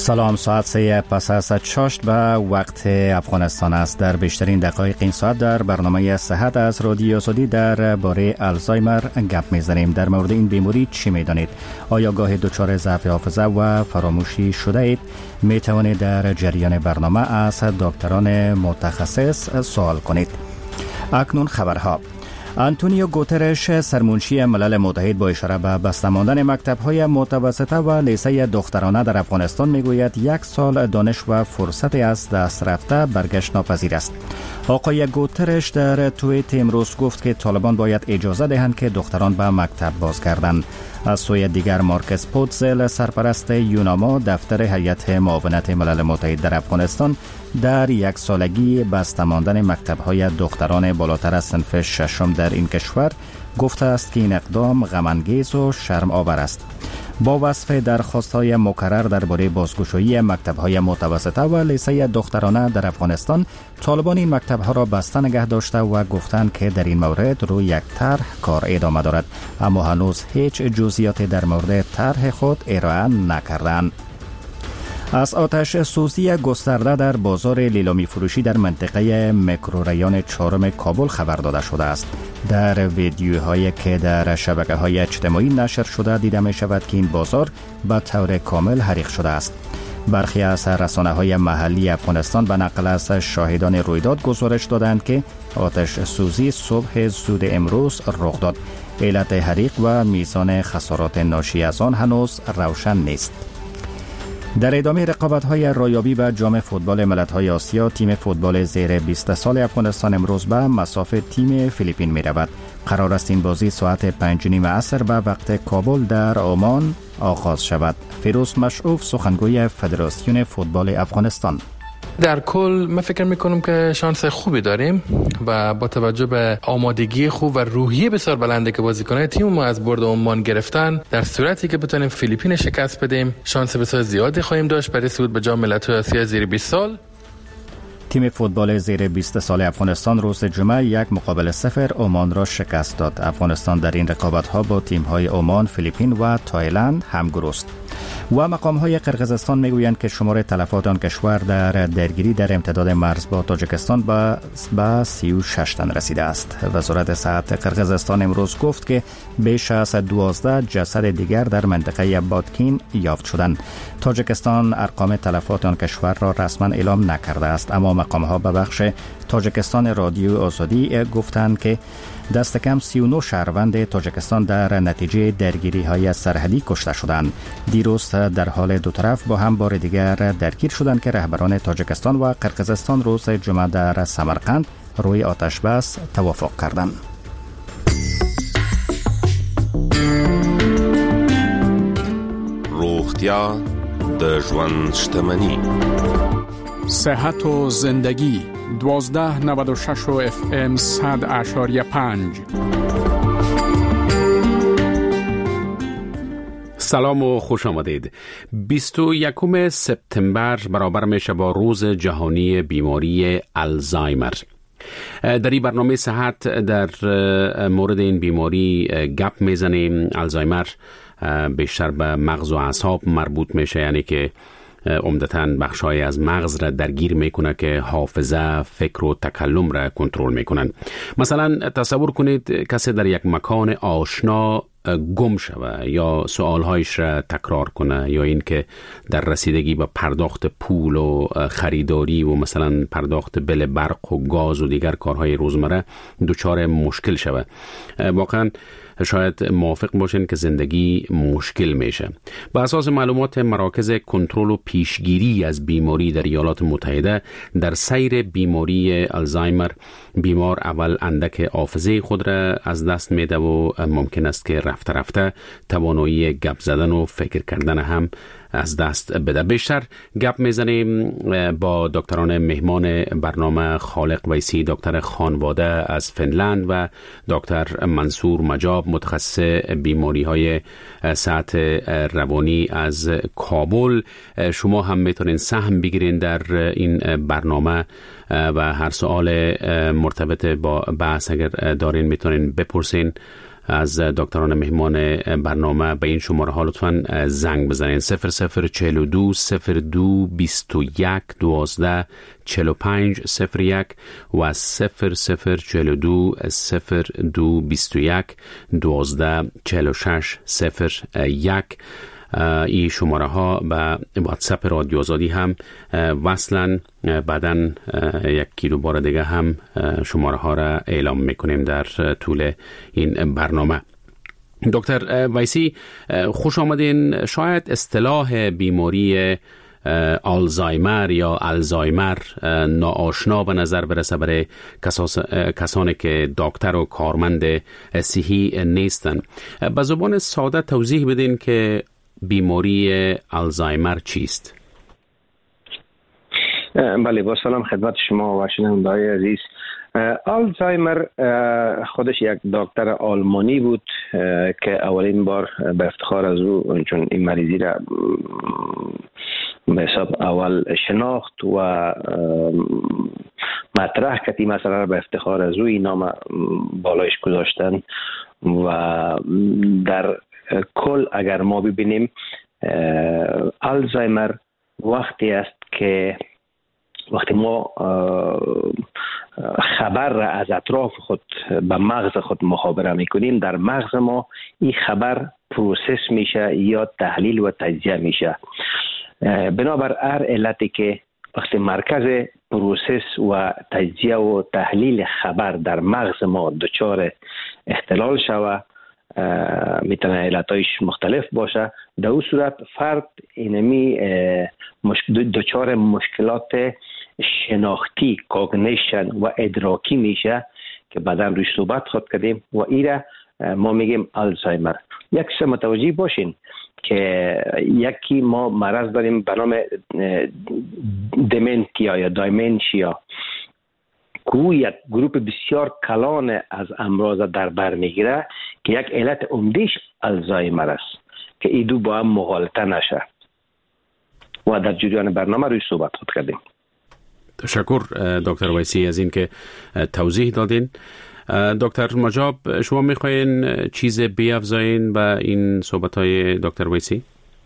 سلام، ساعت 3 پس از چاشت به وقت افغانستان است. در بیشترین دقایق این ساعت در برنامه صحت از رادیو آزادی در باره آلزایمر گپ میزنیم. در مورد این بیماری چی میدانید؟ آیا گاهی دچار ضعف حافظه و فراموشی شده اید؟ می توانید در جریان برنامه از دکتران متخصص سوال کنید. اکنون خبرها. آنتونیو گوترش، سرمنشی ملل متحد، با اشاره به بسته ماندن مکتب‌های متوسطه و لیسه دخترانه در افغانستان میگوید 1 سال دانش و فرصت از دست رفته برگشت ناپذیر است. آقای گوترش در توییت امروز گفت که طالبان باید اجازه دهند که دختران به مکتب بازگردند. از سوی دیگر مارکس پوتزل، سرپرست یوناما، دفتر هیئت معاونت ملل متحد در افغانستان، در 1 سالگی بسته ماندن مکتب‌های دختران بالاتر از صنف 6 در این کشور گفته است که این اقدام غم‌انگیز و شرم آور است. با وصف درخواست‌های مکرر درباره بازگشایی مکتب‌های متوسطه و لیسه دخترانه در افغانستان، طالبان این مکتب‌ها را بسته نگه داشته و گفتند که در این مورد روی یک طرح کار ادامه دارد، اما هنوز هیچ جزئیاتی در مورد طرح خود ارائه نکردند. از آتش سوزی گسترده در بازار لیلامی فروشی در منطقه میکروریان 4 کابل خبر داده شده است. در ویدیوهایی که در شبکه‌های اجتماعی نشر شده دیده می شود که این بازار به طور کامل حریق شده است. برخی از رسانه‌های محلی افغانستان به نقل از شاهدان رویداد گزارش دادند که آتش سوزی صبح زود امروز رخ داد. علت حریق و میزان خسارات ناشی از آن هنوز روشن نیست. در ادامه رقابت‌های رایابی به جام فوتبال ملت‌های آسیا، تیم فوتبال زیر 20 سال افغانستان امروز به مصاف تیم فیلیپین می‌رود. قرار است این بازی ساعت 5:30 عصر به وقت کابل در عمان آغاز شود. فیروز مشعوف، سخنگوی فدراسیون فوتبال افغانستان: در کل من فکر میکنم که شانس خوبی داریم و با توجه به آمادگی خوب و روحیه بسیار بلنده که بازیکنان تیم ما از برد عمان گرفتن، در صورتی که بتونیم فیلیپین شکست بدیم شانس بسیار زیادی خواهیم داشت برای صعود به جام ملت‌های آسیا زیر 20 سال. تیم فوتبال زیر 20 سال افغانستان روز جمعه 1-0 عمان را شکست داد. افغانستان در این رقابت‌ها با تیم‌های عمان، فیلیپین و تایلند همگرو است. و مقام‌های قرقیزستان میگویند که شمار تلفات آن کشور در درگیری در امتداد مرز با تاجیکستان به 36 تن رسیده است. وزارت صحت قرقیزستان امروز گفت که بیش از 12 جسد دیگر در منطقه بادکین یافت شدند. تاجیکستان ارقام تلفات آن کشور را رسما اعلام نکرده است، اما مقام‌ها به بخش تاجیکستان رادیو آزادی گفتند که دست کم 39 شهروند تاجیکستان در نتیجه درگیری‌های سرحدی کشته شدند. دیروز در حال دو طرف با هم بار دیگر درگیر شدند که رهبران تاجیکستان و قرقیزستان روز جمعه در سمرقند روی آتش بس توافق کردند. روغتیا د ژوند شتمنی. صحت و زندگی 1296 و FM 100.5. سلام و خوش آمدید. 21 سپتامبر برابر میشه با روز جهانی بیماری آلزایمر. در این برنامه صحت در مورد این بیماری گپ میزنیم. آلزایمر بیشتر به مغز و اعصاب مربوط میشه، یعنی که عمدتاً بخشای از مغز را درگیر میکنه که حافظه، فکر و تکلم را کنترل میکنن. مثلا تصور کنید کسی در یک مکان آشنا گم شوه یا سوالهایش را تکرار کنه، یا این که در رسیدگی به پرداخت پول و خریداری و مثلا پرداخت بل برق و گاز و دیگر کارهای روزمره دچار مشکل شوه. واقعا شاید موافق باشین که زندگی مشکل میشه. با اساس معلومات مراکز کنترل و پیشگیری از بیماری در ایالات متحده، در سیر بیماری آلزایمر بیمار اول اندک حافظه خود را از دست میده و ممکن است که رفته رفته توانایی گپ زدن و فکر کردن هم از دست بده. بیشتر گپ میزنیم با دکتران مهمان برنامه: خالق ویسی، دکتر خانواده از فنلند، و دکتر منصور مجاب، متخصص بیماری های صحت روانی از کابل. شما هم میتونین سهم بگیرین در این برنامه و هر سوال مرتبط با بحث اگر دارین میتونین بپرسین از دکتران مهمان برنامه به این شماره ها لطفاً زنگ بزنین. 0042 02 21 12 45 01 و 0042 02 21 12 46 01. این شماره ها به واتساپ رادیو آزادی هم وصلن. بعداً یکی دو بار دیگه هم شماره ها را اعلام میکنیم در طول این برنامه. دکتر ویسی خوش آمدین. شاید اصطلاح بیماری آلزایمر یا الزایمر ناآشنا به نظر برسه برای کسانی که دکتر و کارمند صحی نیستن. به زبان ساده توضیح بدین که بیماری آلزایمر چیست؟ بله، با سلام خدمت شما و شنونده‌های عزیز. آلزایمر خودش یک دکتر آلمانی بود که اولین بار به افتخار از او، چون این مریضی را به حساب اول شناخت و مطرح کردی مسئله را به افتخار از او این نام بالایش گذاشتن. و در کل اگر ما ببینیم آلزایمر وقتی است که وقتی ما خبر را از اطراف خود به مغز خود مخابره میکنیم، در مغز ما این خبر پروسس میشه یا تحلیل و تجزیه میشه. بنابر هر علتی که وقتی مرکز پروسس و تجزیه و تحلیل خبر در مغز ما دچار اختلال شوه، میتونه علتایش مختلف باشه، در اون صورت فرد اینمی دچار مشکلات شناختی، کاگنیشن و ادراکی میشه که بعدا روی صحبت خود کردیم و ایره ما میگیم آلزایمر. یک چیز متوجه باشین که یکی ما مرض داریم به نام دمنتیا یا دایمنشیا که یک گروپ بسیار کلان از امراض در بر میگیره که یک علت عمدهش آلزایمر است که این دو با هم مغالطه نشه و در جریان برنامه روی صحبت خود کردیم. تشکر دکتر ویسی از این که توضیح دادین. دکتر مجاب، شما میخواین چیز بیافزاین به این صحبت‌های دکتر ویسی؟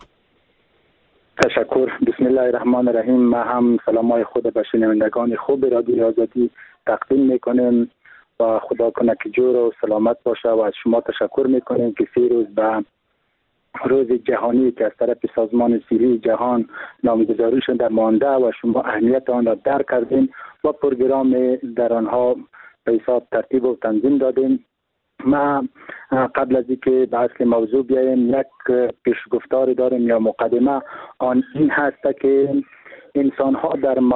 تشکر. بسم الله الرحمن الرحیم. ما هم سلامای خود به شنوندگان خوب رادیو آزادی تقدیم میکنیم و خدا کنه که جور و سلامت باشه و از شما تشکر میکنیم که 3 روز به روز جهانی که از طرف سازمان صحی جهان نامگذاری شده مانده و شما اهمیت آن را درک کردین و پروگرام در آنها به حساب ترتیب و تنظیم دادیم. ما قبل از اینکه به اصل موضوع بیاییم یک پیشگفتار داریم یا مقدمه. آن این هست که انسان ها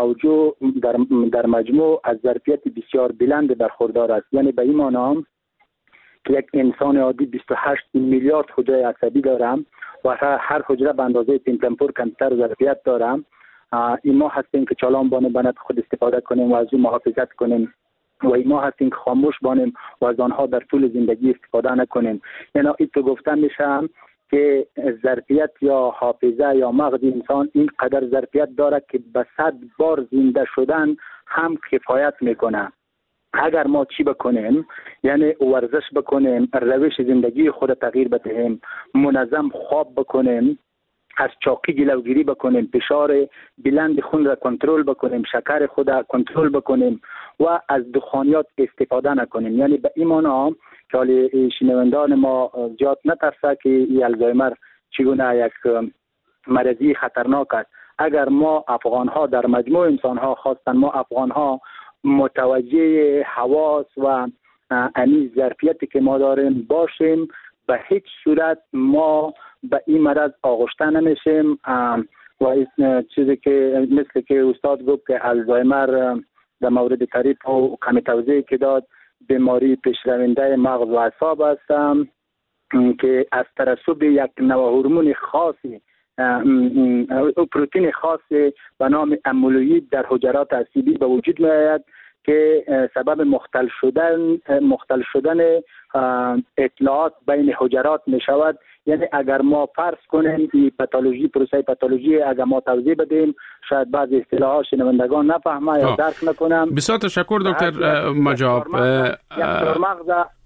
در مجموع از ظرفیت بسیار بلند برخوردار است. یعنی به این معنی که یک انسان عادی 28 میلیارد حجره عصبی دارم و هر حجره به اندازه تمپور کمتر ظرفیت دارم. این ما هستیم که چالان بانه خود استفاده کنیم و از اون محافظت کنیم و این ما هستیم که خاموش بانیم و از آنها در طول زندگی استفاده نکنیم. یعنی این تو گفتن میشه که ظرفیت یا حافظه یا مغز انسان این قدر ظرفیت داره که به 100 بار زنده شدن هم کفایت میکنه. اگر ما چی بکنیم، یعنی ورزش بکنیم، روش زندگی خود تغییر بدهیم، منظم خواب بکنیم، از چاقی جلوگیری بکنیم، فشار بلند خون را کنترل بکنیم، شکر خود را کنترل بکنیم و از دخانیات استفاده نکنیم. یعنی به این معنی که حالی شنوندگان ما زیاد نترسه که این الزایمر چگونه یک مرضی خطرناک است. اگر ما افغان ها در مجموع انسان ها خواستن ما افغان ها متوجه حواس و امی ظرفیتی که ما داریم باشیم، به هیچ صورت ما به این مرض آغشته نمیشیم. و این چیزی که مثل که استاد گفت که الزایمر در مورد تعریف و کمی توضیح که داد، بیماری پیشرونده مغز و اعصاب است که از ترسب یک نوع هورمون خاصی، پروتئین خاصی به نام امولوید در حجرات عصبی به وجود می آید که سبب مختل شدن اطلاعات بین حجرات می شود. یعنی اگر ما فرض کنیم این پاتولوژی، پروسه پاتولوژی اگر ما توضیح بدیم شاید بعضی اصطلاحات شنوندگان نفهمه یا درک نکنم. بسیار تشکر دکتر مجاب.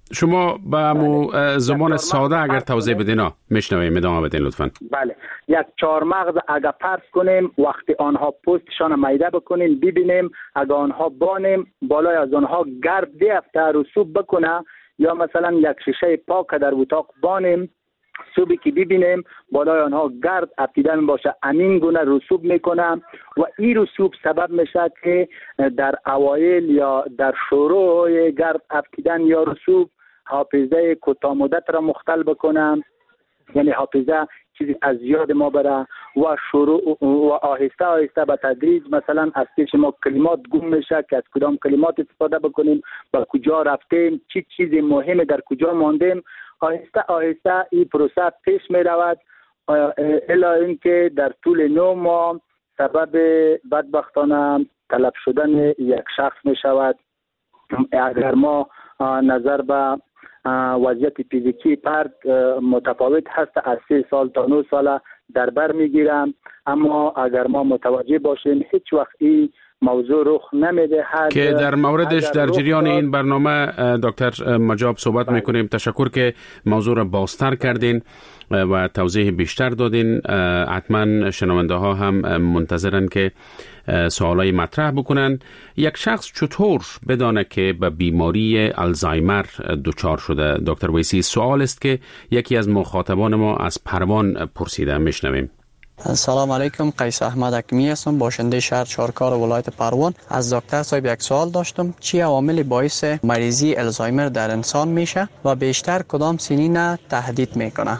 شما به زمان ساده اگر توضیح بدین میشنویم، ادامه بدین لطفاً. بله، یک چهارمغز اگر فرض کنیم وقتی آنها پوستشان میده بکنیم ببینیم اگر آنها بانیم بالای از آنها گرد بیفته رسوب بکنه، یا مثلا یک شیشه پاک در اتاق بانیم رسوبی که ببینیم بالای آنها گرد افتیده باشه، امین گونه رسوب میکنه و این رسوب سبب میشه که در اوایل یا در شروع گرد افتیدن یا رسوب حافظه کوتاه مدت را مختل بکنه، یعنی حافظه چیزی از یاد ما بره و شروع و آهسته آهسته به تدریج مثلا از پیش ما کلمات گم میشه که از کدام کلمات استفاده بکنیم، با کجا رفتیم، چی چیزی مهم در کجا ماندیم. آهسته آهسته این پروسه پیش می رود الی اینکه در طول 9 ماه سبب بدبختانه طلب شدن یک شخص می شود. اگر ما نظر به وضعیت فیزیکی فرد متفاوت هست، از 3 سال تا 9 سال در بر میگیرم، اما اگر ما متوجه باشیم هیچ وقت این موضوع رخ نمیده که در موردش در جریان این برنامه دکتر مجاب صحبت میکنیم. تشکر که موضوع را بازتر کردین و توضیح بیشتر دادین. حتما شنونده ها هم منتظرن که سوالای مطرح بکنن. یک شخص چطور بدانه که به بیماری آلزایمر دچار شده؟ دکتر ویسی، سوال است که یکی از مخاطبان ما از پروان پرسیده. میشنویم. سلام علیکم، قیس احمد حکیمی هستم، باشنده شهر چهارکار ولایت پروان. از دکتر صاحب یک سوال داشتم، چی عواملی باعث مریضی آلزایمر در انسان میشه و بیشتر کدام سنین تهدید میکنه؟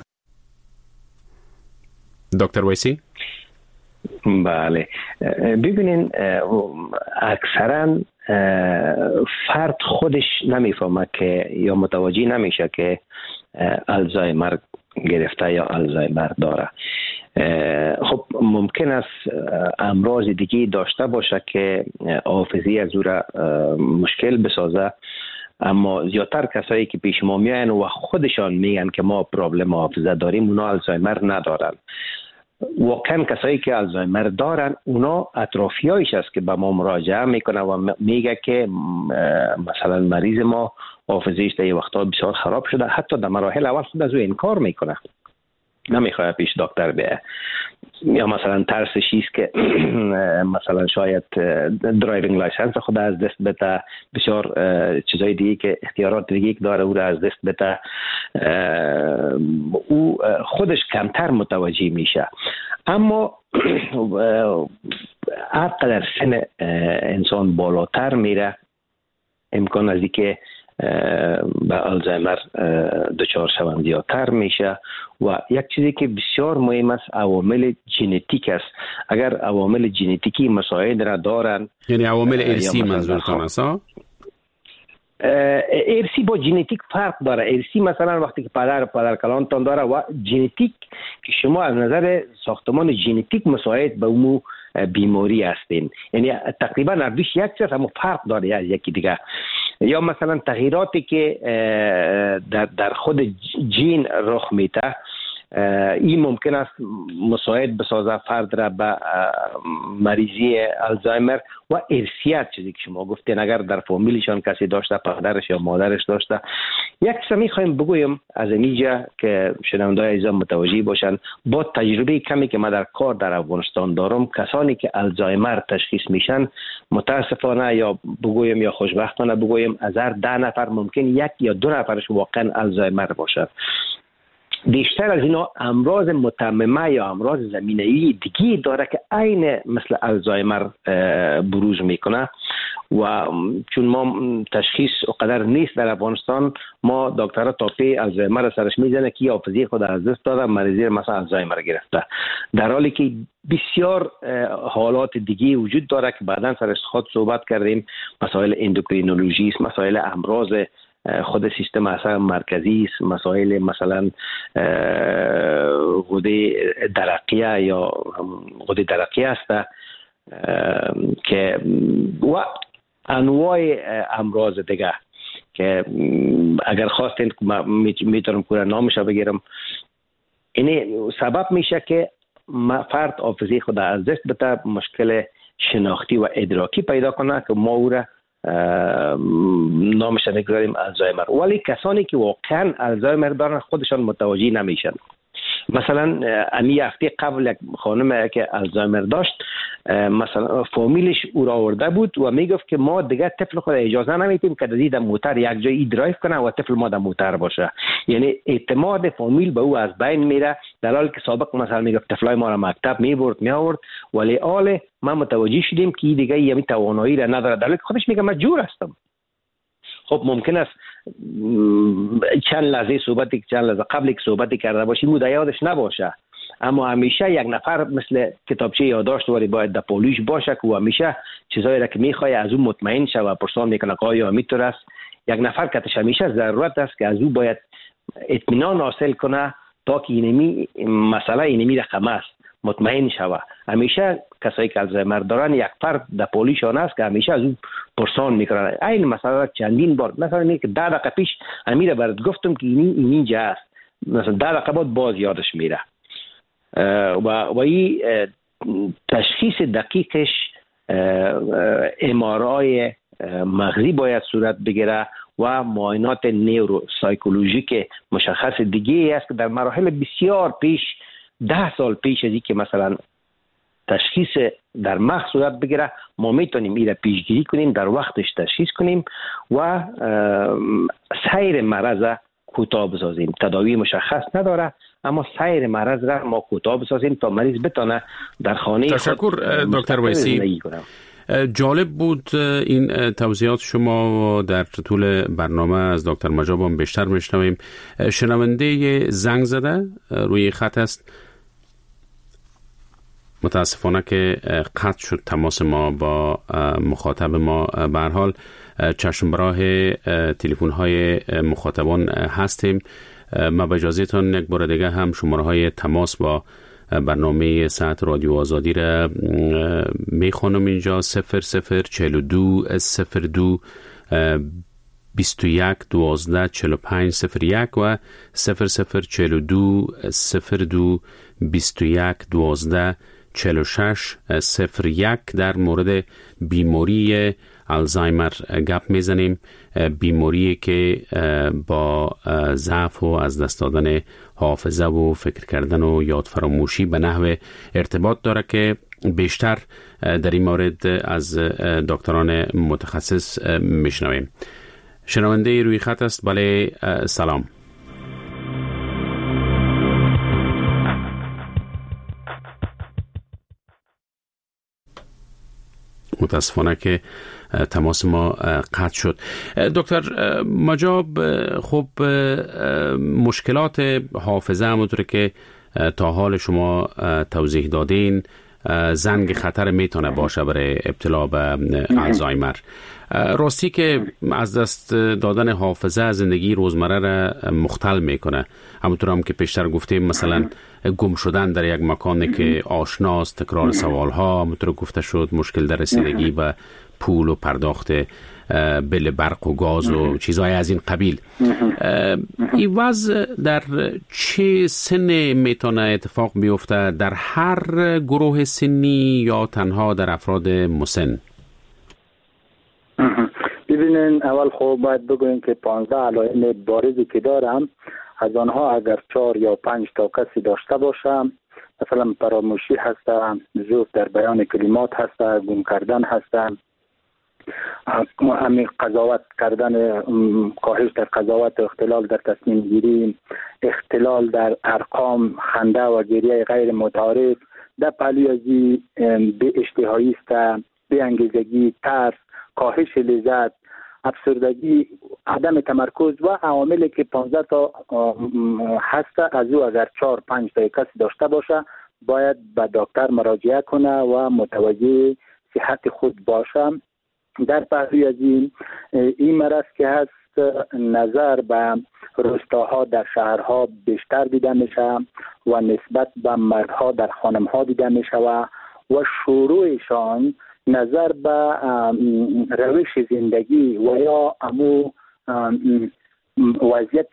دکتر ویسی؟ بله، ببینین اکثرا فرد خودش نمیفهمه که یا متوجه نمیشه که آلزایمر گرفته یا آلزایمر داره. خب ممکن است امراض دیگه داشته باشه که حافظه از او را مشکل بسازه، اما زیادتر کسایی که پیش ما میاین و خودشان میگن که ما پرابلم حافظه داریم، اونا آلزایمر ندارن. واقعا کسایی که آلزایمر دارن اونا اطرافیایش است که به ما مراجعه میکنه و میگه که مثلا مریض ما حافظه‌اش در یه وقتا بسیار خراب شده، حتی در مراحل اول خود از او انکار میکنه، نمیخواد پیش دکتر بیه، یا مثلا ترسش است که مثلا شاید درایوینگ لایسنس خود از دست بده، بسیار چیزای دیگه که اختیارات دیگه داره او را از دست بده، او خودش کمتر متوجه میشه. اما هر قدر سن انسان بالاتر میره امکان از اینکه به آلزایمر دچار شوند زیادتر میشه. و یک چیزی که بسیار مهم است عوامل ژنتیک است. اگر عوامل ژنتیکی مساعد را دارن، یعنی عوامل ارثی منظورتون است؟ ارثی با ژنتیک فرق داره. ارثی مثلا وقتی که پدر کلانتان داره و ژنتیک که شما از نظر ساختمان ژنتیک مساعد به اون بیماری هستین، یعنی تقریبا اردوش یک چیز اما فرق داره از یکی دیگه. یا مثلا تغییراتی که در خود جین رخ میده، این ممکن است مساعد بسازه فرد را به مریضی آلزایمر. و ارثیت چیزی که شما گفتین، اگر در فامیلشان کسی داشته، پدرش یا مادرش داشته. یک چیز میخوایم بگویم از اینجا که شنونده‌های عزیز متوجه باشن، با تجربه کمی که من در کار در افغانستان دارم، کسانی که آلزایمر تشخیص میشن متاسفانه یا بگویم یا خوشبختانه بگویم از هر 10 نفر ممکن 1 یا 2 نفرش واقعا آلزایمر باشد. بیشتر از اینا امراض متممه یا امراض زمینه‌ای دیگی داره که عین مثل آلزایمر بروز میکنه. و چون ما تشخیص اقدر نیست در افغانستان، ما دکترها تاپی آلزایمر سرش میزنه که حافظه خود از دست داده، مریضی مثلا آلزایمر گرفته، در حالی که بسیار حالات دیگی وجود داره که بعداً سرش خود صحبت کردیم. مسائل اندوکرینولوژی است، مسائل امراض خود سیستم عصبی مرکزی است، مسائل مثلا غده درقیه یا غده درقیه است که و انواع امراض دیگه که اگر خواستین میتونم کورا نامش بگیرم. اینه سبب میشه که فرد حافظه خود از دست بده، مشکل شناختی و ادراکی پیدا کنه که ما او را نامش میگذاریم الزایمر. ولی کسانی که واقعا الزایمر دارن خودشان متوجه نمیشن. مثلا امی هفته قبل یک خانم که الزایمر داشت، مثلا فامیلش او را آورده بود و میگفت که ما دیگه طفل خود اجازه نمیدیم که در موتر یک جایی درایو کنه و طفل ما در موتر باشه. یعنی اعتماد فامیل به او از بین میره، در حالی که سابق مثلا میگفت طفلای ما را مکتب میبرد میآورد، ولی حال ما متوجه شدیم که دیگه یمی توانایی را نداره، در حالی که خودش میگه من جور هستم. خب ممکن است چند لحظه قبل که صحبتی کرده باشیم او یادش نباشه، اما همیشه یک نفر مثل کتابچه یادداشت ولی باید در پالوش باشه که همیشه چیزایی را که میخواد از او مطمئن شه و پرسان میکنه که آیا میتور است. یک نفر که همیشه ضرورت است که از او باید اطمینان حاصل کنه تا که اینمی مسئله اینمی رقم است مطمئن شوه. همیشه کسایی که الزایمر دارن یک فرد در پالیشان است که همیشه از او پرسان میکنن. این مسئله چندین بار مثلا اینه که 10 دقیقه پیش امیر برات گفتم که اینجا است، مثلا 10 دقیقه بعد باز یادش میره و این تشخیص دقیقش MRI مغزی باید صورت بگیره و معاینات نیورو سایکولوژیک مشخص دیگه است که در مراحل بسیار پیش 10 سال پیش از این که مثلا تشخیص در مغز صورت بگیره ما میتونیم این را پیشگیری کنیم، در وقتش تشخیص کنیم و سیر مرض کوتاه بسازیم. تداوی مشخص نداره اما سیر مرض را ما کوتاه بسازیم تا مریض بتونه در خانه تشکر دکتر ویسی. جالب بود این توضیحات شما. در طول برنامه از دکتر مجاب هم بیشتر میشنویم. شنونده زنگ زده روی خط است. متاسفانه که قطع شد تماس ما با مخاطب ما. به هر حال چشم براه تلفن های مخاطبان هستیم. ما به اجازهتان یک بار دیگه هم شماره های تماس با برنامه ساعت رادیو آزادی را میخوانم اینجا: 0042 02 21 12 45 01 و 0042 02 21 12 46 01. در مورد بیماری الزایمر گپ میزنیم، بیماری که با ضعف و از دست دادن حافظه و فکر کردن و یاد فراموشی به نحو ارتباط داره که بیشتر در این مورد از دکتران متخصص میشنویم. شنونده روی خط است. بله سلام. متاسفانه که تماس ما قطع شد. دکتر مجاب، خب مشکلات حافظه همونطور که تا حال شما توضیح دادین زنگ خطر میتونه باشه برای ابتلا به الزایمر. راستی که از دست دادن حافظه زندگی روزمره را مختل میکنه، همونطور هم که پیشتر گفتیم مثلا گم شدن در یک مکانی که آشناست، تکرار سوالها، همونطور گفته شد مشکل در رسیدگی و پول و پرداخت بل برق و گاز و چیزهای از این قبیل. این وضع در چه سن میتونه اتفاق بیفته؟ در هر گروه سنی یا تنها در افراد مسن؟ ببینین، اول خوب باید بگویم که 15 علائم بارزی که دارم از آنها اگر 4 یا 5 تا کسی داشته باشم، مثلا فراموشی هستم، ضعف در بیان کلمات هستم، گم کردن هستم، همین قضاوت کردن، کاهش در قضاوت، اختلال در تصمیم گیری، اختلال در ارقام، خنده و گریه غیر متعارف، در پهلوی به اشتهایی است، به انگیزگی، ترس، کاهش لذت، افسردگی، عدم تمرکز و عواملی که 15 تا هست، از او اگر 4 5 تا کسی داشته باشه باید به دکتر مراجعه کنه و متوجه صحت خود باشه. در پهلوی از این مرض که هست نظر به روستاها در شهرها بیشتر دیده میشه و نسبت به مردها در خانمها دیده میشه و شروعشان نظر به روش زندگی و یا امو وضعیت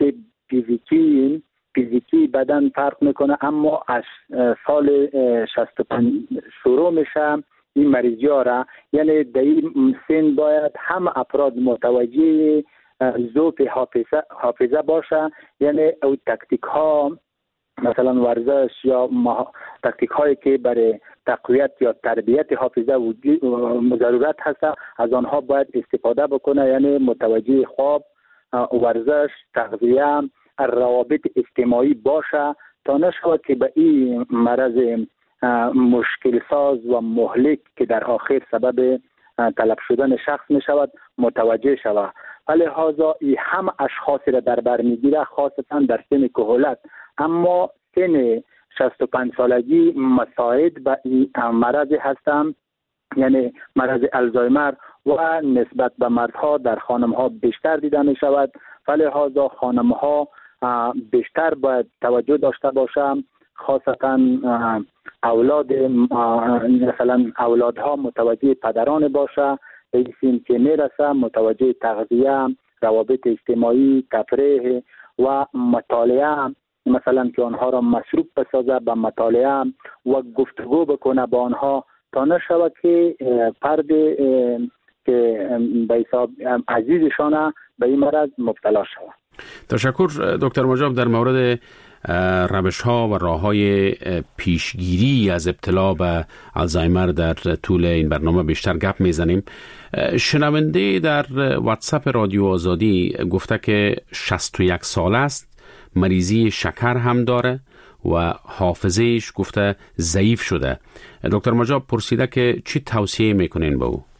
فیزیکی بدن فرق میکنه، اما از سال 65 شروع میشه این مریضی ها را، یعنی در این سن باید هم افراد متوجه ذوق حافظه باشه، یعنی او تکتیک ها مثلا ورزش یا تکتیک هایی که برای تقویت یا تربیت حافظه ضرورت هست از آنها باید استفاده بکنه، یعنی متوجه خواب، ورزش، تغذیه، روابط اجتماعی باشه تا نشود که به این مرض مشکل ساز و مهلک که در آخر سبب تلف شدن شخص می شود متوجه شود. لذا این هم اشخاصی را در بر میگیره خاصتا در سن کهولت، اما سن 65 سالگی مساعد به این مرض هستند، یعنی مرض الزایمر و نسبت به مردها در خانمها بیشتر دیده می شود. لذا خانمها بیشتر باید توجه داشته باشند، خاصتا اولاد مثلا اولادها متوجه پدران باشه، به این که میرسه متوجه تغذیه، روابط اجتماعی، تفریح و مطالعه، مثلا که آنها را مصروف بسازه به مطالعه و گفتگو بکنه با آنها تا نشود که فرد که به حساب عزیزشان به این مرض مبتلا شود. تشکر دکتر مجاب. در مورد روش ها و راه های پیشگیری از ابتلا به الزایمر در طول این برنامه بیشتر گپ میزنیم. شنونده در واتساپ رادیو آزادی گفته که 61 ساله است، مریضی شکر هم داره و حافظهش گفته ضعیف شده. دکتر مجاب پرسیده که چی توصیه میکنین به او؟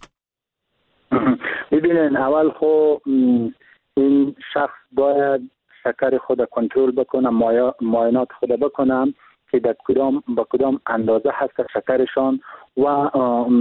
ببینین، اول خب این شخص باید شکر خود کنترل بکنه، معاینات خود بکنم که در کدام اندازه هست شکرشان و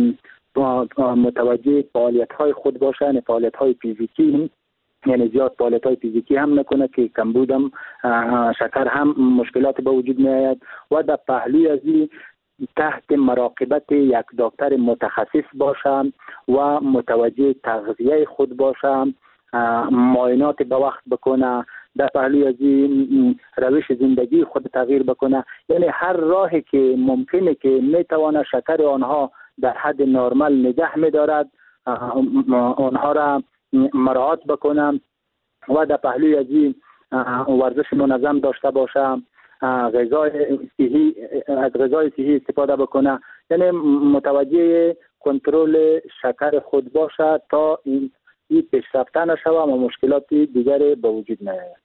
متوجه فعالیت های خود باشه، یعنی فعالیت های فیزیکی، یعنی زیاد فعالیت های فیزیکی هم نکنه که کمبودم شکر هم مشکلات به وجود می آید و در پهلوی از این تحت مراقبت یک دکتر متخصص باشم و متوجه تغذیه خود باشم، معاینات به وقت بکنه، در پهلوی از این روش زندگی خود تغییر بکنه، یعنی هر راهی که ممکنه که میتوانه شکر آنها در حد نرمال نگه میدارد آنها را مراعات بکنم و در پهلوی از این ورزش منظم داشته باشم، غذای صحی استفاده بکنه، یعنی متوجه کنترل شکر خود باشه تا این پیشرفته نشود و مشکلات دیگری به وجود نیاید.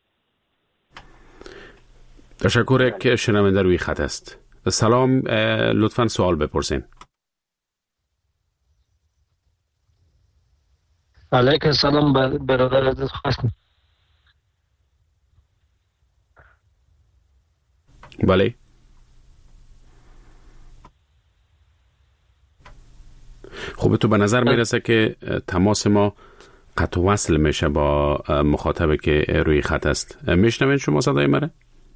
تشکر. که شنونده روی خط است. سلام، لطفاً سوال بپرسین. علیکم سلام برادر عزیز، خواستم. بله. خب تو به نظر میرسه که تماس ما قطع وصل میشه با مخاطبه که روی خط است. میشنوین شما صدای منه؟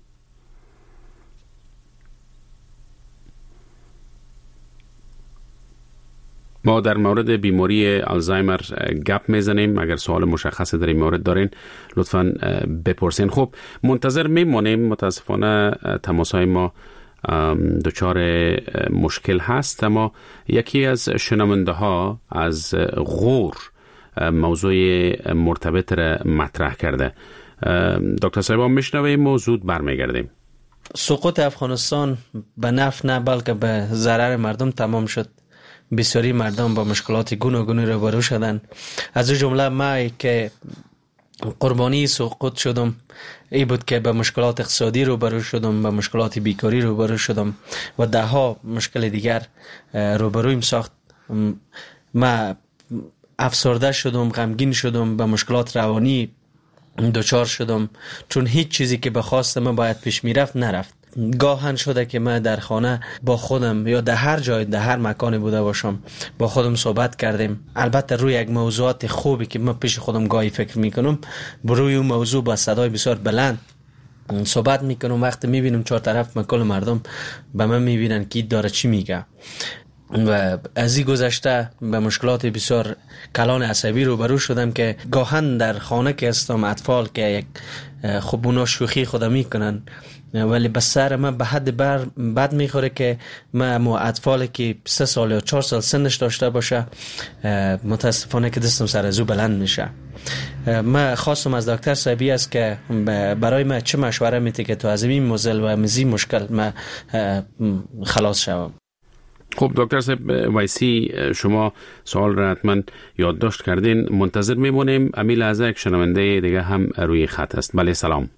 ما در مورد بیماری الزایمر گپ میزنیم. اگر سوال مشخصی در این مورد دارین لطفاً بپرسین. خب منتظر میمونیم. متاسفانه تماسهای ما دچار مشکل هست، اما یکی از شنونده ها از غور موضوع مرتبط را مطرح کرده. دکتر صاحب میشنویم و زود برمیگردیم. سقوط افغانستان به نفع نه بلکه به ضرر مردم تمام شد. بسیاری مردم با مشکلات گوناگونی روبرو شدند. از جمله ما که قربانی سقوط شدم ای بود که به مشکلات اقتصادی روبرو شدم، به مشکلات بیکاری روبرو شدم و ده ها مشکل دیگر روبرویم ساخت. ما افسرده شدم، غمگین شدم، به مشکلات روانی دچار شدم، چون هیچ چیزی که به خواست من باید پیش میرفت نرفت. گاهن شده که من در خانه با خودم یا در هر جای در هر مکانی بوده باشم با خودم صحبت کردیم، البته روی یک موضوعات خوبی که من پیش خودم گاهی فکر میکنم، روی اون موضوع با صدای بسیار بلند صحبت میکنم. وقتی میبینم چهار طرف کل مردم به من میبینن که داره چی میگه. و از این گذشته به مشکلات بسیار کلان عصبی روبرو شدم که گاهن در خانه که هستم اطفال که یک خب اونا شوخی خود میکنن، ولی به سر من به حد بد میخوره که من اطفالی که 3 سال یا 4 سال سنش داشته باشه متاسفانه که دستم سر از او بلند میشه. من خواستم از دکتر صاحبی است که برای من چه مشوره میده که تو از این مزل و از این مشکل من خلاص شوم. خب دکتر صاحب ویسی، شما سوال را حتما یادداشت کردین، منتظر میمونیم. امی لحظه یک شنونده دیگه هم روی خط است. بله سلام.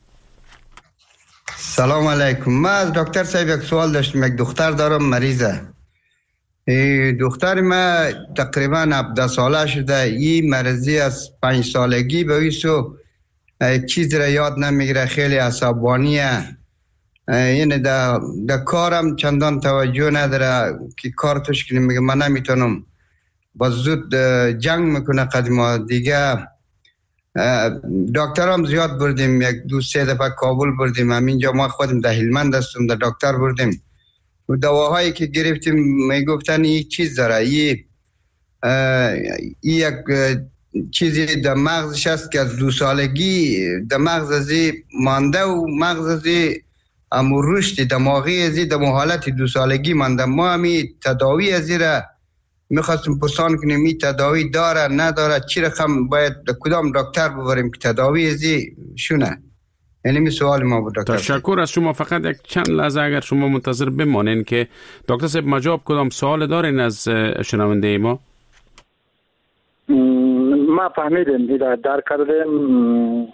سلام علیکم. من از دکتر صاحب یک سوال داشتم. یک دختر دارم مریضه. دختر ما تقریبا 17 ساله شده. این مریضی از 5 سالگی به ویسو چیز را یاد نمیگیره، خیلی عصبانیه. یعنی در کارم چندان توجه نداره که کار توش کنیم، میگه من نمیتونم، باز زود جنگ میکنه. قدیما دیگه دکترم زیاد بردیم، 1-2-3 دفعه کابل بردیم، همینجا ما خودم در هلمند هستم در دکتر بردیم. و دواهایی که گرفتیم میگفتن این چیز داره، این یک چیزی در مغزش هست که از 2 سالگی در مغز ازی مانده و مغز ازی امو رشد دماغی ازی در حالت 2 سالگی مانده. ما همی تداوی ازی را میخواستم پرسان کنیم این تداوی داره نداره، چی رقم باید کدام دکتر ببریم که تداوی ازی شونه؟ یعنی می سوال ما بود دکتر. تشکر از شما. فقط یک چند لحظه اگر شما منتظر بمانین که دکتر صاحب مجاب کدام سوال دارین از شنونده ما؟ ما فهمیدیم، در کردیم،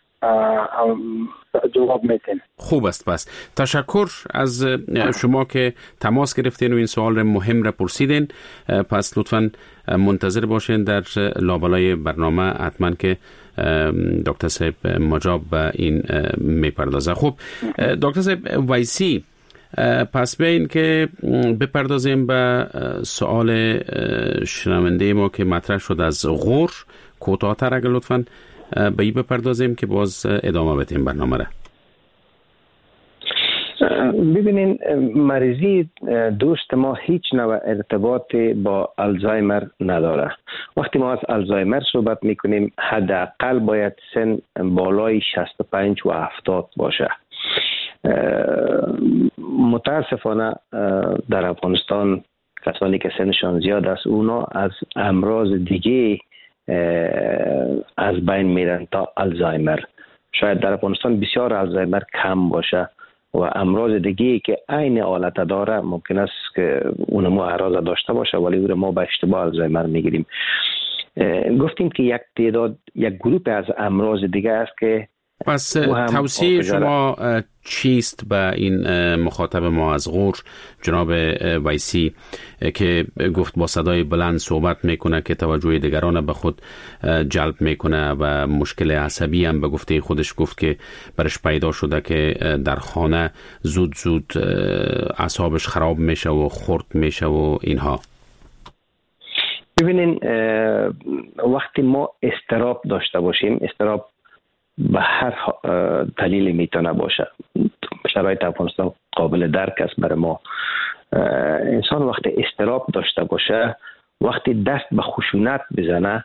جواب میتین. خوب است. پس تشکر از شما که تماس گرفتین و این سوال مهم را پرسیدین. پس لطفاً منتظر باشین در لابلای برنامه، حتما که دکتر صاحب مجاب به این میپردازه. خب دکتر صاحب ویسی، پس بیاین که بپردازیم به سوال شنونده ما که مطرح شد از غور. کوتاه‌تر اگر لطفاً به این بپردازیم که باز ادامه بدیم برنامه را. ببینین، مریضی دوست ما هیچ نوع ارتباط با الزایمر نداره. وقتی ما از الزایمر صحبت میکنیم حداقل باید سن بالای 65 و 70 باشه. متاسفانه در افغانستان کسانی که سنشان زیاد است اونا از امراض دیگه از بین میرن تا الزایمر. شاید در افغانستان بسیار الزایمر کم باشه و امراض دیگه که عین حالت داره ممکن است که اونمو اعراض داشته باشه، ولی اون ما به اشتباه الزایمر میگیریم. گفتیم که یک تعداد، یک گروه از امراض دیگه است که پس توصیه شما چیست به این مخاطب ما از غور، جناب ویسی، که گفت با صدای بلند صحبت میکنه که توجه دیگران به خود جلب میکنه و مشکل عصبی هم به گفته خودش گفت که برش پیدا شده که در خانه زود اعصابش خراب میشه و خرد میشه و اینها؟ ببینین، وقتی ما اضطراب داشته باشیم، اضطراب به هر دلیل میتونه باشه، شرایط افغانستان قابل درک است برای ما. انسان وقتی اضطراب داشته باشه، وقتی دست به خشونت بزنه،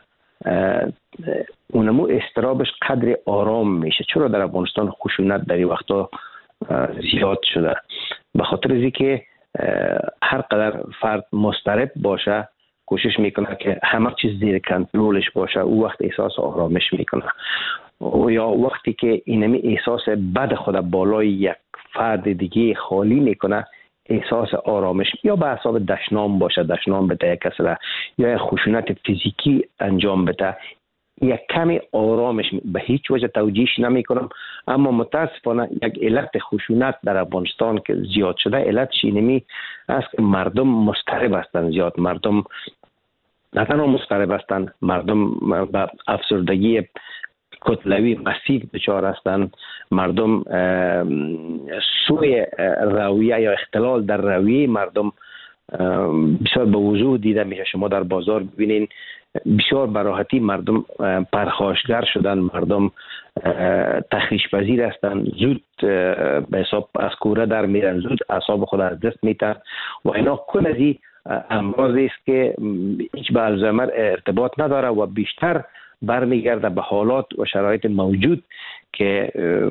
اونمو اضطرابش قدر آرام میشه. چرا در افغانستان خشونت در این وقتا زیاد شده؟ به خاطر از اینکه هر قدر فرد مضطرب باشه کوشش میکنه که همه چیز زیر کنترلش باشه، او وقت احساس آرامش میکنه. و یا وقتی که اینمی احساس بد خود بالای یک فرد دیگه خالی میکنه، احساس آرامش یا به حساب دشنام باشه، دشنام بده یک کس را، یا خشونت فیزیکی انجام بده، یک کمی آرامش به هیچ وجه توجیهش نمی کنم. اما متاسفانه یک علت خشونت در افغانستان که زیاد شده، علتش اینمی است که مردم مضطرب هستند. زیاد مردم نه تنها مضطرب هستند، مردم به افسردگی کتلوی مسیف دچار هستند، مردم سوء رویه یا اختلال در رویه مردم بسیار به وضوح دیده میشه. شما در بازار ببینین بسیار براحتی مردم پرخاشگر شدن، مردم تخریش پذیر هستن، زود به حساب از کوره در میرن، زود اعصاب خود از دست میتن و اینا کل ازی امراضی است که هیچ به آلزایمر ارتباط نداره و بیشتر برمیگرده به حالات و شرایط موجود که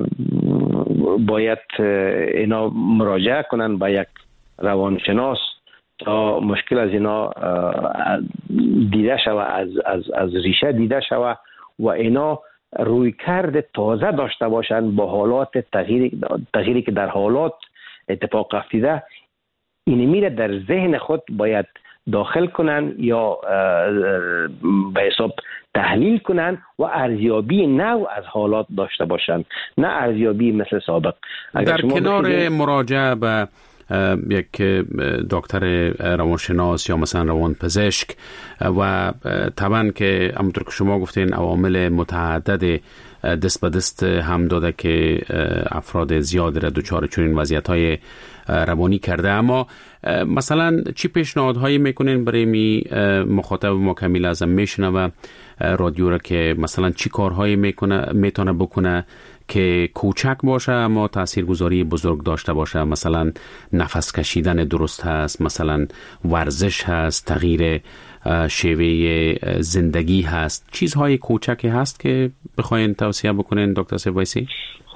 باید اینا مراجعه کنن به یک روانشناس تا مشکل از اینا دیده شوه، از ریشه دیده شوه و اینا رویکرد تازه داشته باشند با حالات تغییری که در حالات اتفاق افتیده. این میره در ذهن خود باید داخل کنن یا به حساب تحلیل کنن و ارزیابی نو از حالات داشته باشن، نه ارزیابی مثل سابق. در کنار مراجعه به یک دکتر روانشناس یا مثلا روانپزشک و طبعا که همونطور که شما گفتین عوامل متعدد دست به دست هم داده که افراد زیادی را دچار چنین وضعیت‌های روانی کرده، اما مثلا چی پیشنهادهایی میکنین برای مخاطب ما که لازم میشنوه رادیو را که مثلا چی کارهایی میتونه بکنه که کوچک باشه اما تاثیرگذاری بزرگ داشته باشه؟ مثلا نفس کشیدن درست هست، مثلا ورزش هست، تغییر شیوه زندگی هست، چیزهای کوچکی هست که بخواین توصیه بکنین دکتر سیبویسی؟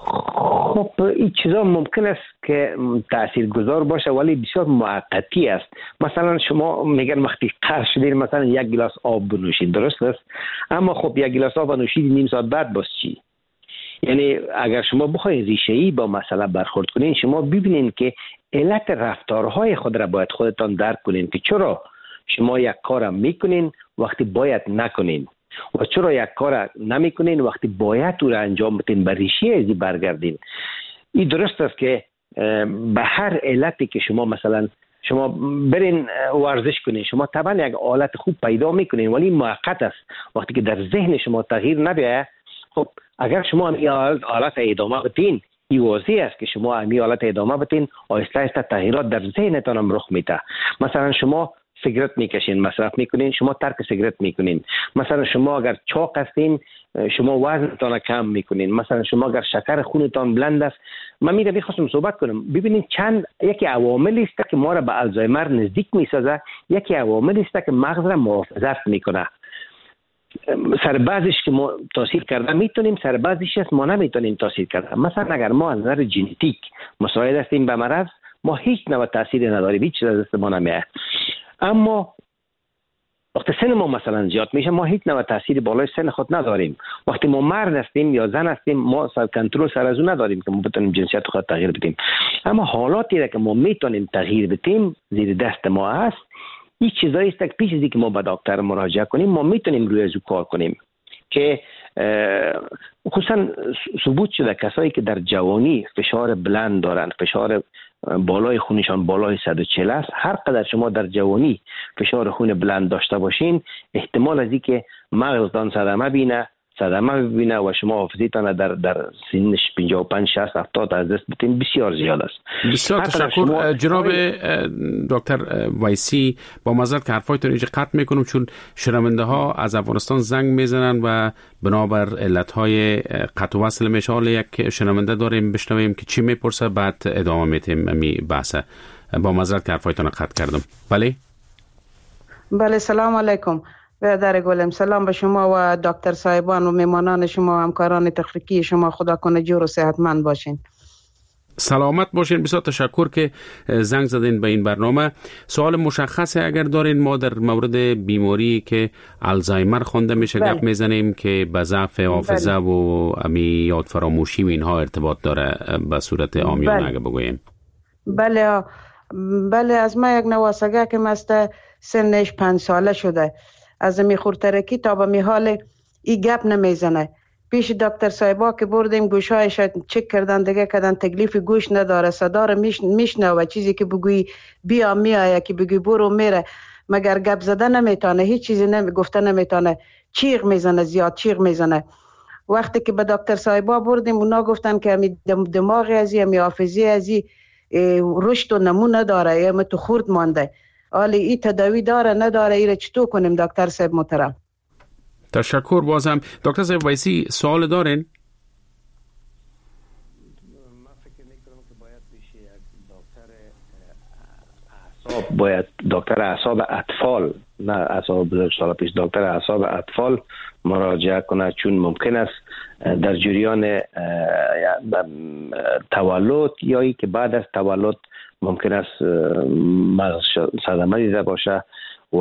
خب این چیزا ممکن است که تاثیرگذار باشه ولی بسیار موقتی است. مثلا شما میگن وقتی قرض شدید مثلا یک گلاس آب بنوشید، درست است، اما خب یک گلاس آب بنوشید نیم ساعت بعد باز چی؟ یعنی اگر شما بخواید ریشه‌ای با مسئله برخورد کنین، شما ببینین که علت رفتارهای خود را باید خودتان درک کنین که چرا شما یک کار میکنین وقتی باید نکنین و چرا یک کار نمیکنین وقتی باید او را انجام بدین. به ریشه ازی برگردین. این درست است که به هر علتی که شما مثلا شما برین ورزش کنین، شما طبعا یک حالت خوب پیدا میکنین ولی موقت است. وقتی که در ذهن شما تغییر نبیه، خب اگر شما این حالت ادامه بدین، این واضح است که شما این حالت ادامه بدین، آهسته آهسته تغییرات در ذهنتان هم رخ میده. مثلا شما سیگرت میکشین، مصرف میکنین، شما ترک سیگرت میکنین. مثلا شما اگر چاق هستین، شما وزنتان کم میکنین. مثلا شما اگر شکر خونتان بلند است، من میخواستم صحبت کنم. ببینید یکی عواملی است که ما را به آلزایمر نزدیک میسازه، یکی عواملی است که مغز را محافظت میکنه. سر بعضیش که ما تاثیر کرده میتونیم، سر بعضیش ما نمیتونیم تاثیر کرده. مثلا اگر ما از نظر ژنتیک مساعد هستیم به مرض، ما هیچ نوع تاثیر نداریم، هیچ چیز از دست ما نمیاد. اما وقتی سن ما مثلا زیاد میشه، ما هیچ نوع تاثیر بالای سن خود نداریم. وقتی ما مرد هستیم یا زن هستیم، ما کنترل سر از اون نداریم که ما بتونیم جنسیت خود تغییر بدیم. اما حالاتی را که ما میتونیم تغییر بدیم زیر دست ما هست. این چیزایی است که پیش از اینکه ما به دکتر مراجعه کنیم ما میتونیم روی ازو کار کنیم که خصوصا ثبوت شده کسایی که در جوانی فشار بلند دارن، فشار بالای خونشان بالای 140 است، هر قدر شما در جوانی فشار خون بلند داشته باشین، احتمال از اینکه مغزتان صدمه ببینه و شما حافظیتان در سنش 55 60 70 از دست بدین بسیار زیاد است. بسیار تشکر جناب دکتر ویسی. با معذرت که حرفایتون اینجا قطع میکنم چون شنونده ها از افغانستان زنگ میزنن و بنابر علتهای قطع و وصل میشه. حالا یک شنونده داریم بشنویم که چی میپرسه، بعد ادامه میتیم می بحثه. با معذرت که حرفایتون قطع کردم. بله سلام علیکم برادر گلم. سلام به شما و دکتر صاحبان و میمانان شما و همکاران تخنیکی شما. خدا کنه جور و صحتمند باشین. سلامت باشین. بسیار تشکر که زنگ زدین به این برنامه. سوال مشخصه اگر دارین، ما در مورد بیماری که آلزایمر خوانده میشه گپ میزنیم که به ضعف حافظه و یاد فراموشی و اینها ارتباط داره به صورت عامیانه اگه بگویم. بله از ما یک نواسگه که مست سنش 5 ساله شده، از میخورترکی تا به میحال ای گپ نمیزنه. پیش دکتر صاحبا که بردیم گوشایش چک کردن، دیگه کردن تکلیف گوش نداره، صدا رو میشنوه، چیزی که بگویی بیا میایه، که بگویی برو میره، مگر گپ زده نمیتونه، هیچ چیزی گفته نمیتونه، چیغ میزنه، زیاد چیغ میزنه. وقتی که به دکتر صاحبا بردیم اونا گفتن که همی دماغ ازی، همی حافظه ازی رشد و نمونه داره، یا تو خورد مانده. حالی این تداوی داره نداره، این را چطور کنیم دکتر صاحب محترم؟ تشکر. بازم دکتر صاحب ویسی سوال دارین؟ من فکر میکنم که باید بشه یک دکتر باید دکتر اعصاب اطفال، نه اعصاب بزرگسال پیش، دکتر اعصاب اطفال مراجعه کنه، چون ممکن است در جریان تولد یا ای که بعد از تولد ممکن است مغز صدمه دیده باشه و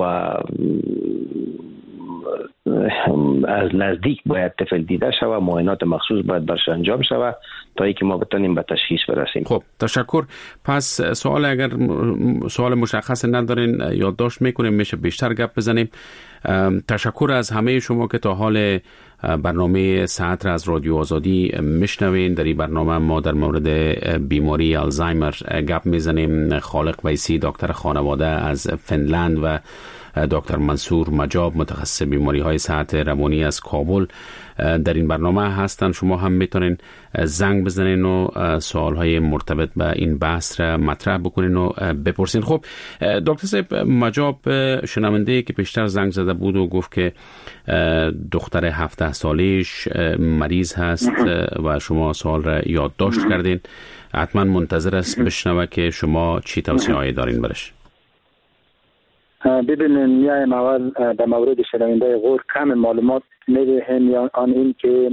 از نزدیک باید طفل دیده شود، معاینات مخصوص باید برش انجام شود تا اینکه ما بتونیم به تشخیص برسیم. خب تشکر. پس اگر سوال مشخص ندارین یادداشت میکنیم، میشه بیشتر گپ بزنیم. تشکر از همه شما که تا حال برنامه ساعت را از رادیو آزادی میشنوین. در این برنامه ما در مورد بیماری آلزایمر گپ میزنیم. خالق ویسی دکتر خانواده از فنلند و دکتر منصور مجاب متخصص بیماری های صحت روانی از کابل در این برنامه هستند. شما هم میتونین زنگ بزنین و سوال های مرتبط به این بحث را مطرح بکنین و بپرسین. خب دکتر صاحب مجاب شنونده که پیشتر زنگ زده بود و گفت که دختر 17 سالش مریض هست و شما سوال را یادداشت کردین، حتما منتظر است بشنوه که شما چی توصیه‌ای دارین برش. ببینید میایم اول در مورد شنونده غور کم معلومات میدهیم، یا آن این که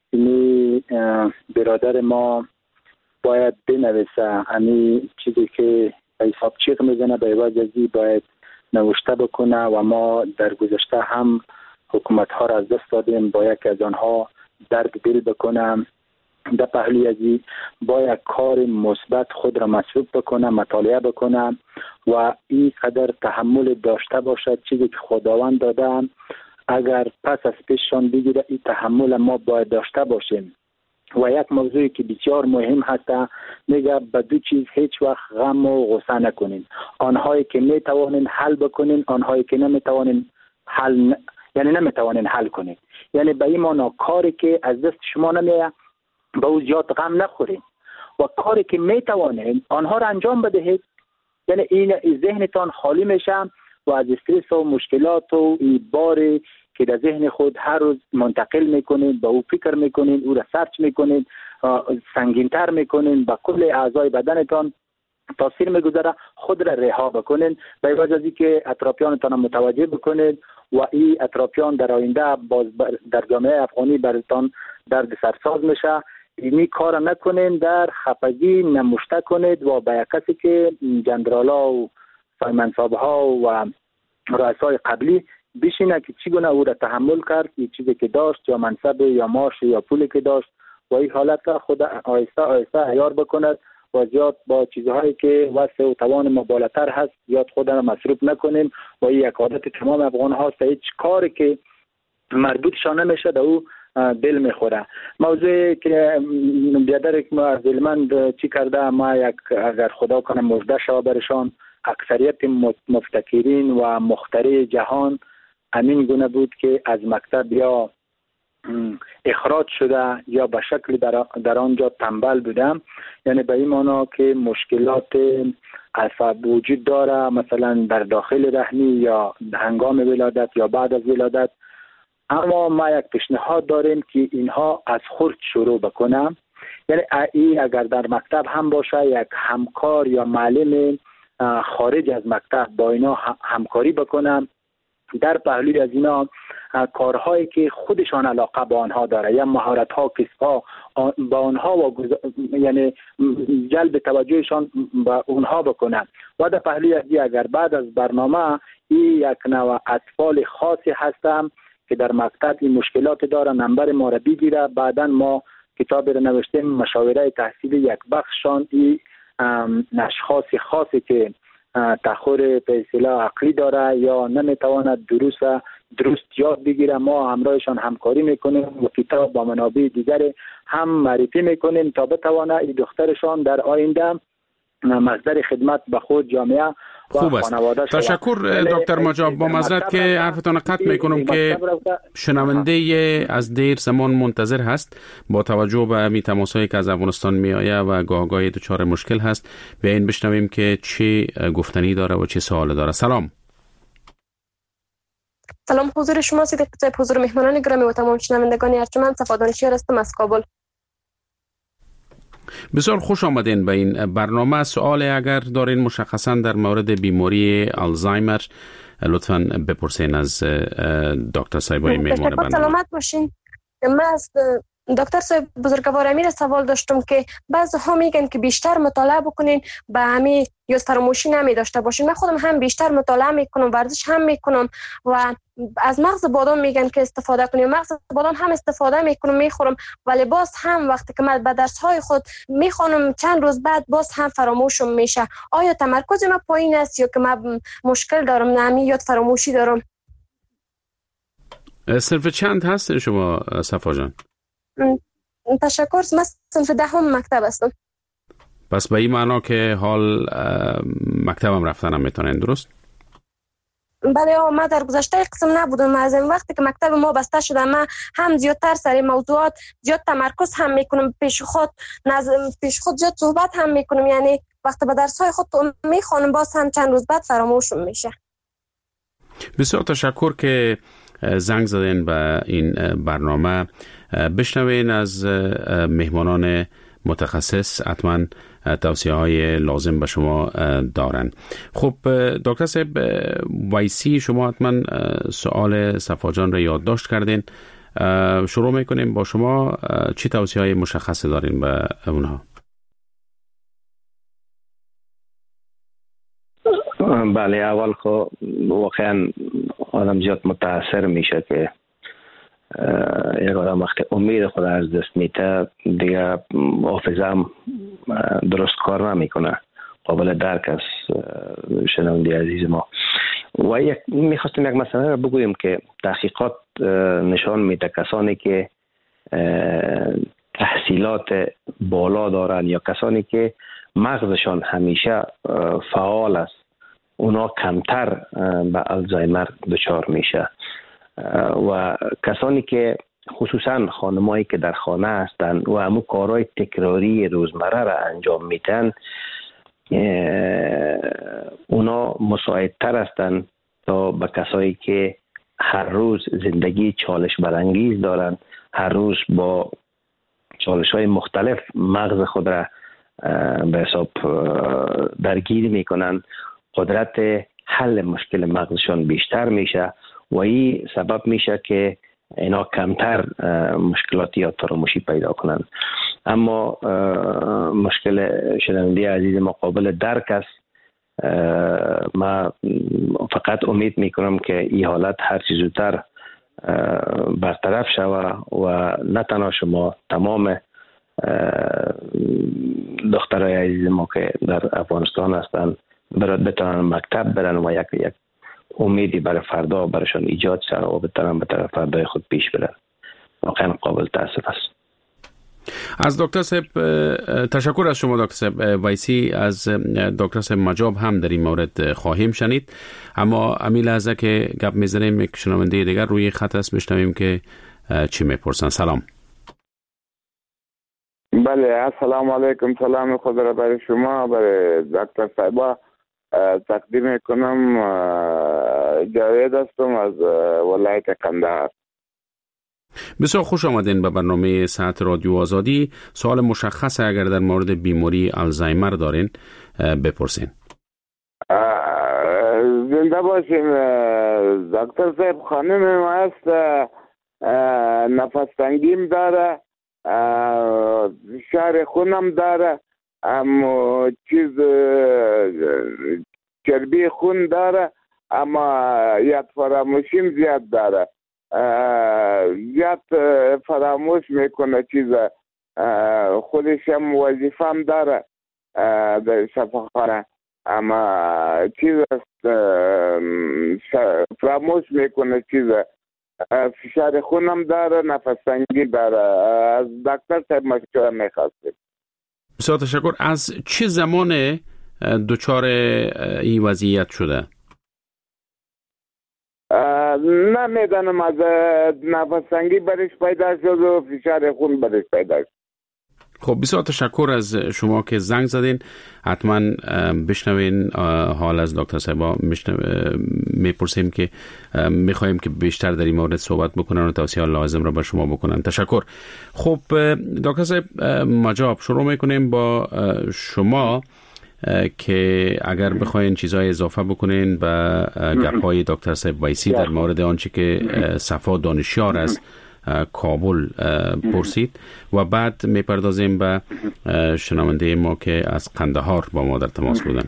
این برادر ما باید بنویسه همین چیزی که حساب چیق میزنه به وجهی باید نوشته بکنه و ما در گذشته هم حکومت ها را از دست دادیم، باید که از آنها درد دل بکنم. در پهلوی ازی باید کار مثبت خود را مصروف بکنه، مطالعه بکنه و این قدر تحمل داشته باشد چیزی که خداوند داده، اگر پس از پیششان بگیره این تحمل ما باید داشته باشیم. و یک موضوعی که بسیار مهم هست، میگه به دو چیز هیچ وقت غم و غصه نکنین، آنهایی که میتوانین حل بکنین، آنهایی که نمیتوانین نمیتوانین حل کنین. یعنی به این معنی کاری که از دست شما نمیه به او زیاد غم نخورید و کاری که میتوانید آنها را انجام بدهید. یعنی این ذهنتان خالی میشه و از استرس و مشکلات و این باری که در ذهن خود هر روز منتقل میکنید، به او فکر میکنید، او را سرچ میکنید، سنگینتر میکنید، به کل اعضای بدنتان تاثیر میگذاره. خود را رها بکنید به وجه از اینکه اطرافیانتان متوجه بکنید و این اطرافیان در آینده باز در جامعه افغانی براتان درد سرساز میشه. اینی کار نکنین، در خفگی نموشته کنید و به کسی که جنرالا و منصبها و رؤسای قبلی بشینه که چگونه او را تحمل کرد، این چیزی که داشت یا منصب یا معاش یا پولی که داشت و این حالت را خود آهسته آهسته عیار بکند و زیاد با چیزهایی که وسع و توان ما بالاتر هست زیاد خود را مصروف نکنیم و این یک عادت تمام افغان هاست. هیچ کاری که مربوطشان نمیشه در او دل میخوره. موضوعی که بیادر ما از دلمند چی کرده، ما یک اگر خدا کنه مژده شود برشان، اکثریت مفتکرین و مخترع جهان همین گونه بود که از مکتب یا اخراج شده یا به شکل در آنجا تنبل بودم. یعنی به این معنی که مشکلات عصب وجود داره، مثلا در داخل رحمی یا هنگام ولادت یا بعد از ولادت. اما ما یک پیشنهاد داریم که اینها از خرد شروع بکنم. یعنی این اگر در مکتب هم باشه یک همکار یا معلم خارج از مکتب با اینا همکاری بکنم در پهلوی از اینا کارهایی که خودشان علاقه با آنها داره یا مهارت ها کسبها با آنها و یعنی جلب توجهشان با اونها بکنم و در پهلوی از اگر بعد از برنامه این یک نوع اطفال خاصی هستم که در مکتب این مشکلات داره نمبر ما را بگیره، بعدا ما کتاب را نوشتیم مشاوره تحصیلی یک بخششان این اشخاص خاصی که تأخر به اصطلاح عقلی داره یا نمیتواند درست یاد بگیره، ما همراهشان همکاری میکنیم و کتاب با منابع دیگر هم معرفی میکنیم تا بتوانه این دخترشان در آینده مصدر خدمت به خود جامعه خوب است. تشکر دکتر مجاب. با معذرت که حرفتان قطع میکنم که شنونده از دیر زمان منتظر هست، با توجه به می تماسایی که از افغانستان می آید و گاهی دچار مشکل هست، بیاین بشنویم که چی گفتنی داره و چی سوال داره. سلام حضور شما سید قطعه، حضور مهمانان گرامی و تمام شنوندگان ارجمند. صفا دانشیار هستم از کابل. بسیار خوش آمدین به این برنامه. سوال اگر دارین مشخصا در مورد بیماری آلزایمر لطفاً بپرسین از دکتر صاحبای مهمان برنامه. سلامت باشین. من از دکتر صاحب بزرگوار امیر سوال داشتم که بعضی ها میگن که بیشتر مطالعه بکنین به همین یا فراموشی نمی داشته باشین. من خودم هم بیشتر مطالعه میکنم، ورزش هم میکنم و از مغز بادام میگن که استفاده کنیم. مغز بادام هم استفاده میکنم، میخورم، ولی باز هم وقتی که من به درس های خود میخونم چند روز بعد باز هم فراموشم میشه. آیا تمرکز من پایین است یا که من مشکل دارم نمی یاد فراموشی دارم؟ صرف چند هست شما صفا جان؟ تشکر. من صنف 10 مکتب هستم. پس به این معنا که حال مکتبم رفتن هم میتونن، درست؟ بله، ما در گذشته قسم نبودم. از این وقتی که مکتب ما بسته شده من هم زیادتر سر موضوعات زیاد تمرکز هم میکنم، پیش خود زیاد صحبت هم میکنم. یعنی وقتی به درس های خود میخوانم باز هم چند روز بعد فراموشم میشه. بسیار تشکر که زنگ زدین به این برنامه. بشنوین از مهمانان متخصص، حتما توصیه های لازم به شما دارن. خب دکتر صاحب ویسی، شما حتما سوال صفا جان را یادداشت کردین. شروع میکنیم با شما. چی توصیه های مشخص دارین به اونها؟ بله، اول خب واقعا آدم زیاد متاثر میشه که یک آدم وقتی امید خود از دست میته دیگه حافظه هم درست کار نمیکنه. قابل درک از شنونده عزیز ما. و میخواستیم یک مسئله را بگویم که تحقیقات نشان میده کسانی که تحصیلات بالا دارن یا کسانی که مغزشان همیشه فعال است اونا کمتر به آلزایمر دچار میشه و کسانی که خصوصا خانمایی که در خانه هستند و همون کارهای تکراری روزمره را انجام میتن اونا مساعدتر هستند تا به کسایی که هر روز زندگی چالش برانگیز دارن، هر روز با چالش های مختلف مغز خود را به حساب درگیر میکنن. قدرت حل مشکل مغزشان بیشتر میشه و این سبب میشه که اینا کمتر مشکلات یا فراموشی پیدا کنن. اما مشکل شنونده عزیز ما قابل درک است. ما فقط امید میکنم که این حالت هر چیز زودتر برطرف شوه و نه تنها شما، تمام دخترای عزیز ما که در افغانستان هستند بتونن مکتب برن و یک امیدی برای فردا برایشان ایجاد شد و بتونن به طرف فردای خود پیش برن. واقعا قابل تاسف است. از دکتر صاحب تشکر از شما دکتر صاحب ویسی. از دکتر صاحب مجاب هم در این مورد خواهیم شنید، اما امی لحظه که گپ میزنیم یک شنونده دیگر روی خط است، بشنویم که چی میپرسن. سلام. بله، السلام علیکم. سلام خود را برای شما، برای دکتر صاحبا تقدیم کنم. جاوید هستم از ولایت قندهار. بسیار خوش آمدین به برنامه ساعت رادیو آزادی. سوال مشخص اگر در مورد بیماری آلزایمر دارین بپرسین. زنده باشین دکتر صاحب. خانم ما هست نفس تنگیم داره، فشار خونم داره، اما چربی خون داره، اما یاد فراموشیم زیاد داره. زیاد فراموش میکنه چیزا. خودش هم وظیفم داره در شفاخانه، اما چیز فراموش میکنه چیزا. فشار خونم داره، نفس تنگی داره. از دکتر صاحب مشوره میخواستیم. بسیار تشکر. از چه زمان دچار این وضعیت شده؟ نمیدانم. از نفس تنگی برش پیدا شد و فشار خون برش پیدا شد. خب بسیار تشکر از شما که زنگ زدین. حتما بشنوین حال از دکتر صاحبا. میپرسیم که میخوایم که بیشتر در این مورد صحبت بکنن و توصیه لازم را به شما بکنن. تشکر. خب دکتر صاحب مجاب، شروع میکنیم با شما که اگر بخواین چیزای اضافه بکنین به گپ‌های دکتر صاحب ویسی در مورد آنچه که صفا دانشیار از کابل پرسید و بعد میپردازیم به شنونده ما که از قندهار با ما در تماس بودن.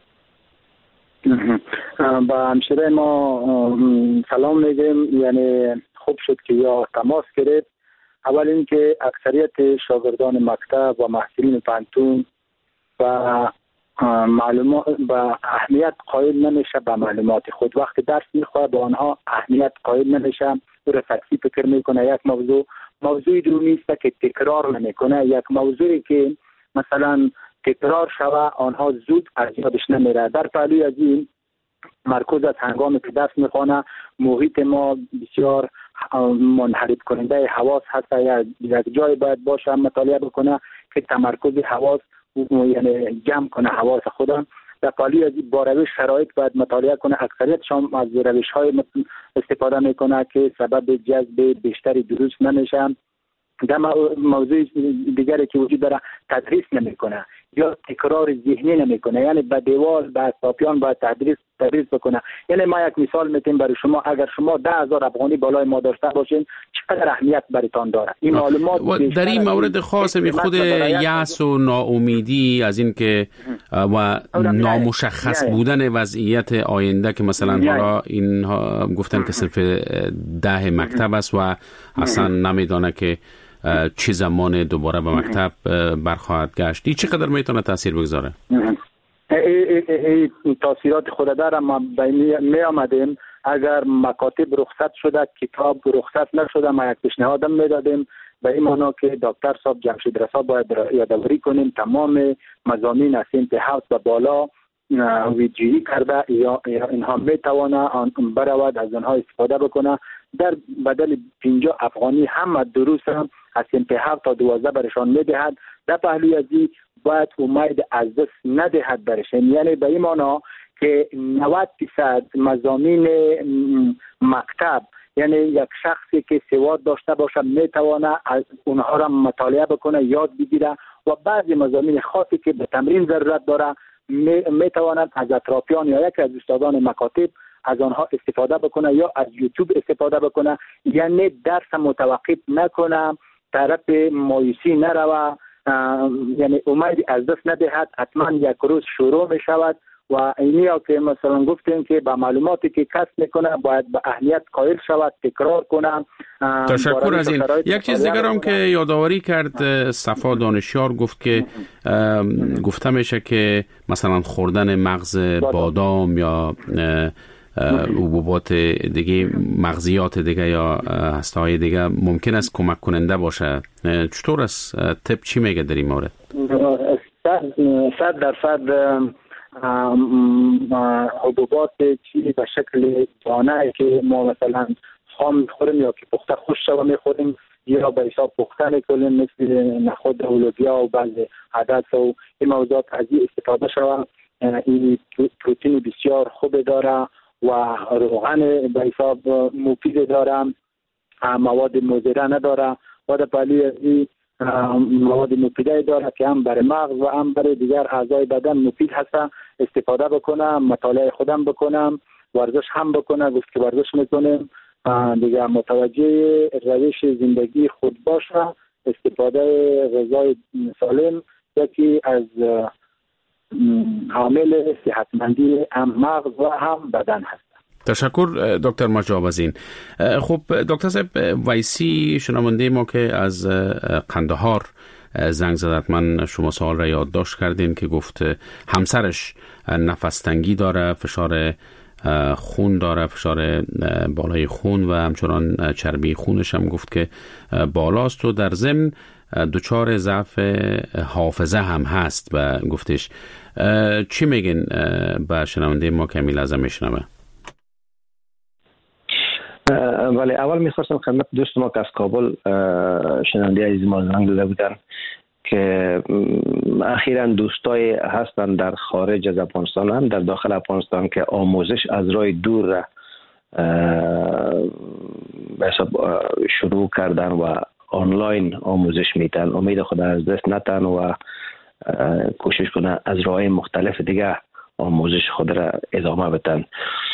با همشیره ما سلام میگیم. یعنی خوب شد که یا تماس گرفت. اول اینکه اکثریت شاگردان مکتب و محصلین پانتون و معلومات با اهمیت قائل نمیشه به معلومات خود. وقتی درس میخواه به آنها اهمیت قائل نمیشه، رفلکسی فکر میکنه. یک موضوعی درو نیست که تکرار نمیکنه. یک موضوعی که مثلا تکرار شوه آنها زود از یادش نمیره. در پهلوی از این مرکز از هنگامی که درس میخوانه محیط ما بسیار منحرف کننده حواس هست. یک جای باید باشه مطالعه بکنه که تمرکز حواس یعنی جمع کنه حواس خودم. در پالی از با روش شرایط باید مطالعه کنه. اکثریتشان از روش های استفاده میکنه که سبب جذب بیشتری دروس نمیشه. در موضوع دیگری که وجود داره تدریس نمیکنه یا تکرار ذهنی نمیکنه. یعنی به دیوار به اطرافیان باید تدریس بکنه. یعنی ما یک مثال میتیم برای شما. اگر شما 10,000 افغانی بالای ما داشته باشین چقدر اهمیت براتون داره این معلومات. در این مورد خاص خود یأس و ناامیدی از این که و نامشخص بودن وضعیت آینده که مثلا حالا اینها گفتن که صرف 10 مکتب است و اصلا نمیدانه که چه زمان دوباره به مکتب برخواهد گشت. این چقدر میتونه تاثیر بگذاره؟ تاثیرات خود داره. ما می آمدیم اگر مکاتب رخصت شده کتاب رخصت نشده ما یک پیشنهاد میدادیم به این معنا که دکتر صاحب جمشید رسا باید یادآوری کنیم تمام مضامین از صنف 7 و بالا ویدیویی کرده یا اینها میتوانه برود از آنها استفاده بکنه. در بدل 50 افغانی هم دروس هم از صنف 7 تا 12 برشان میدهد. در پهلوی از این باید امید از دست ندهد برشان. یعنی به این معنا که 90% مضامین مکتب یعنی یک شخصی که سواد داشته باشه میتوانه از اونها را مطالعه بکنه یاد بگیره و بعضی مضامین خاصی که به تمرین ضرورت داره میتواند از اطرافیان یا یکی از استادان مکاتب از آنها استفاده بکنه یا از یوتیوب استفاده بکنه. یعنی درس متوقف نکنه، طرف مایوسی نروه، یعنی امید از دست ندهد. حتما یک روز شروع می شود و اینی ها که مثلا گفتیم که با معلوماتی که کسب میکنه باید به اهمیت قائل شود، تکرار کنه. تشکر از این. یک چیز دیگر هم که یادآوری کرد صفا دانشیار گفت که گفته میشه که مثلا خوردن مغز بادام یا حبوبات دیگه، مغزیات دیگه یا هسته‌های دیگه ممکن است کمک کننده باشه. چطور است؟ طب چی میگه در این مورد؟ 100% حبوبات چی به شکل دانه که ما مثلا خام میخوریم یا که پخته خوش شده میخوریم یا به حساب پخته میکنیم مثل نخود و لوبیا و بعض عدس و این موضوعات از این استفاده شده. این پروتئین بسیار خوب داره و روغن به حساب مفید داره، مواد مضره نداره و در پهلوی از این مواد مفیده داره که هم برای مغز و هم برای دیگر اعضای بدن مفید هست. استفاده بکنم، مطالعه خودم بکنم، ورزش هم بکنم. گفت که ورزش میکنم دیگه متوجه روش زندگی خود باشه. استفاده غذای سالم یکی از عامل صحتمندی هم مغز و هم بدن هست. تشکر دکتر مجاب از این. خب دکتر صاحب ویسی شنونده ما که از قندهار زنگ زد، من شما سوال را یادداشت کردین که گفت همسرش نفس تنگی داره، فشار خون داره، فشار بالای خون و همچنان چربی خونش هم گفت که بالاست و در ضمن دچار ضعف حافظه هم هست و گفتش. چی میگین به شنونده ما که لازم میشنوه؟ ولی اول میخواستم خدمت دوست ما که از کابل شنونده عزیز ما زنگ داده بودن که اخیراً دوستای هستن در خارج از افغانستان هم در داخل افغانستان که آموزش از راه دور را شروع کردن و آنلاین آموزش میتن. امید خدا از دست نتن و کوشش کنن از راه مختلف دیگه آموزش خود را ادامه بدن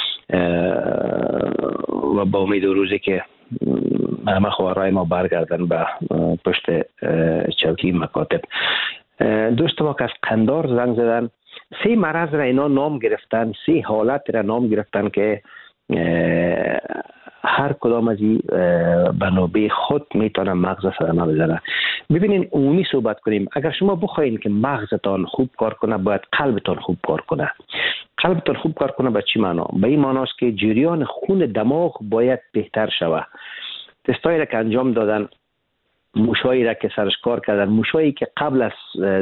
و با امید روزی که همه خبرهای ما برگردن به پشت چوکی مکاتب. دوست ما که از قندار زنگ زدن، 3 مرض را اینا نام گرفتن، 3 حالت را نام گرفتن که هر کدام از این به نوبه خود میتونه مغز صدمه بزنه. ببینین عمومی صحبت کنیم. اگر شما بخواین که مغزتان خوب کار کنه باید قلبتان خوب کار کنه. قلبتان خوب کار کنه به چی معنا؟ به این معناست که جریان خون دماغ باید بهتر شوه. تستایی را که انجام دادن، موشایی را که سرش کار کردن، موشایی که قبل از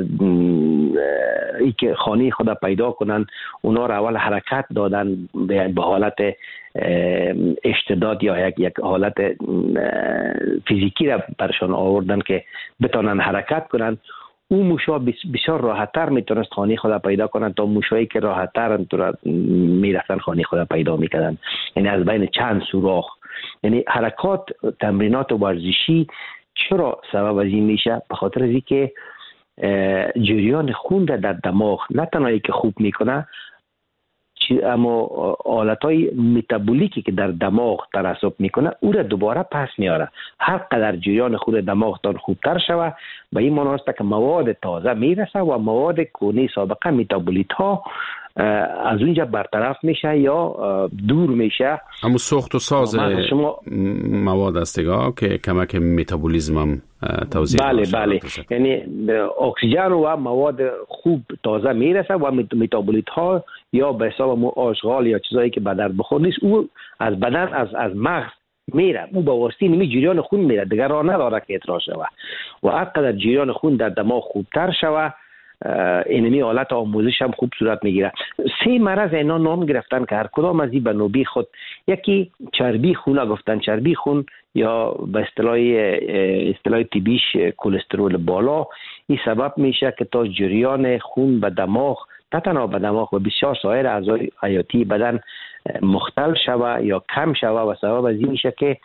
ای که خانه خدا پیدا کنن اونا را اول حرکت دادن به حالت اشتداد یا یک حالت فیزیکی را برشان آوردن که بتونن حرکت کنن. اون موشا بسیار راحت‌تر میتونست خانه خدا پیدا کنن تا موشایی که راحت‌تر میرفتن خانه خدا پیدا میکردن. یعنی از بین چند سوراخ. یعنی حرکات، تمرینات ورزشی چرا سبب از این میشه؟ به خاطر از اینکه جریان خون در دماغ نه تنهایی که خوب میکنه، اما حالتهای متابولیکی که در دماغ ترسب میکنه او را دوباره پس میاره. هر قدر جریان خون دماغتان خوبتر شوه به این معنی است که مواد تازه میرسه و مواد کهنه سابقه متابولیت ها از اونجا برطرف میشه یا دور میشه. اما سوخت و ساز مواد است که کمک متابولیسم هم توضیح بله. یعنی اکسیژن و مواد خوب تازه میرسه و متابولیت ها یا به حساب آشغال یا چیزایی که بدن بخور نیست او از بدن از مغز میره. او با واسطه نمی جریان خون میره، دیگر راه نداره که اطراح شوه و هر قدر جریان خون در دماغ خوبتر شوه اینمی حالت آموزش هم خوب صورت میگیره. 3 مرض اینا نام گرفتن که هر کدام از این به نوبه خود، یکی چربی خون گفتن، چربی خون یا به اصطلاح طبیش کلسترول بالا. این سبب میشه که تا جریان خون به دماغ، نه تنها به دماغ و بسیار سایر اعضای حیاتی بدن مختل شوه یا کم شوه و سبب از این میشه که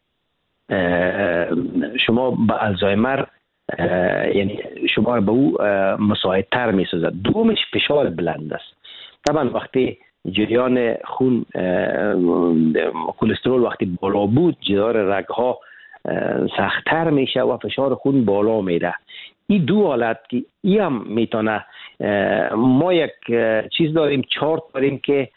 شما به الزایمر یعنی شما به او مساعدتر میسازد. دومش فشار بلند است. طبعا وقتی جریان خون کلسترول وقتی بالا بود جدار رگها سختتر میشه و فشار خون بالا میره. این دو حالت که این هم میتونه، ما یک چیز داریم، چارت داریم که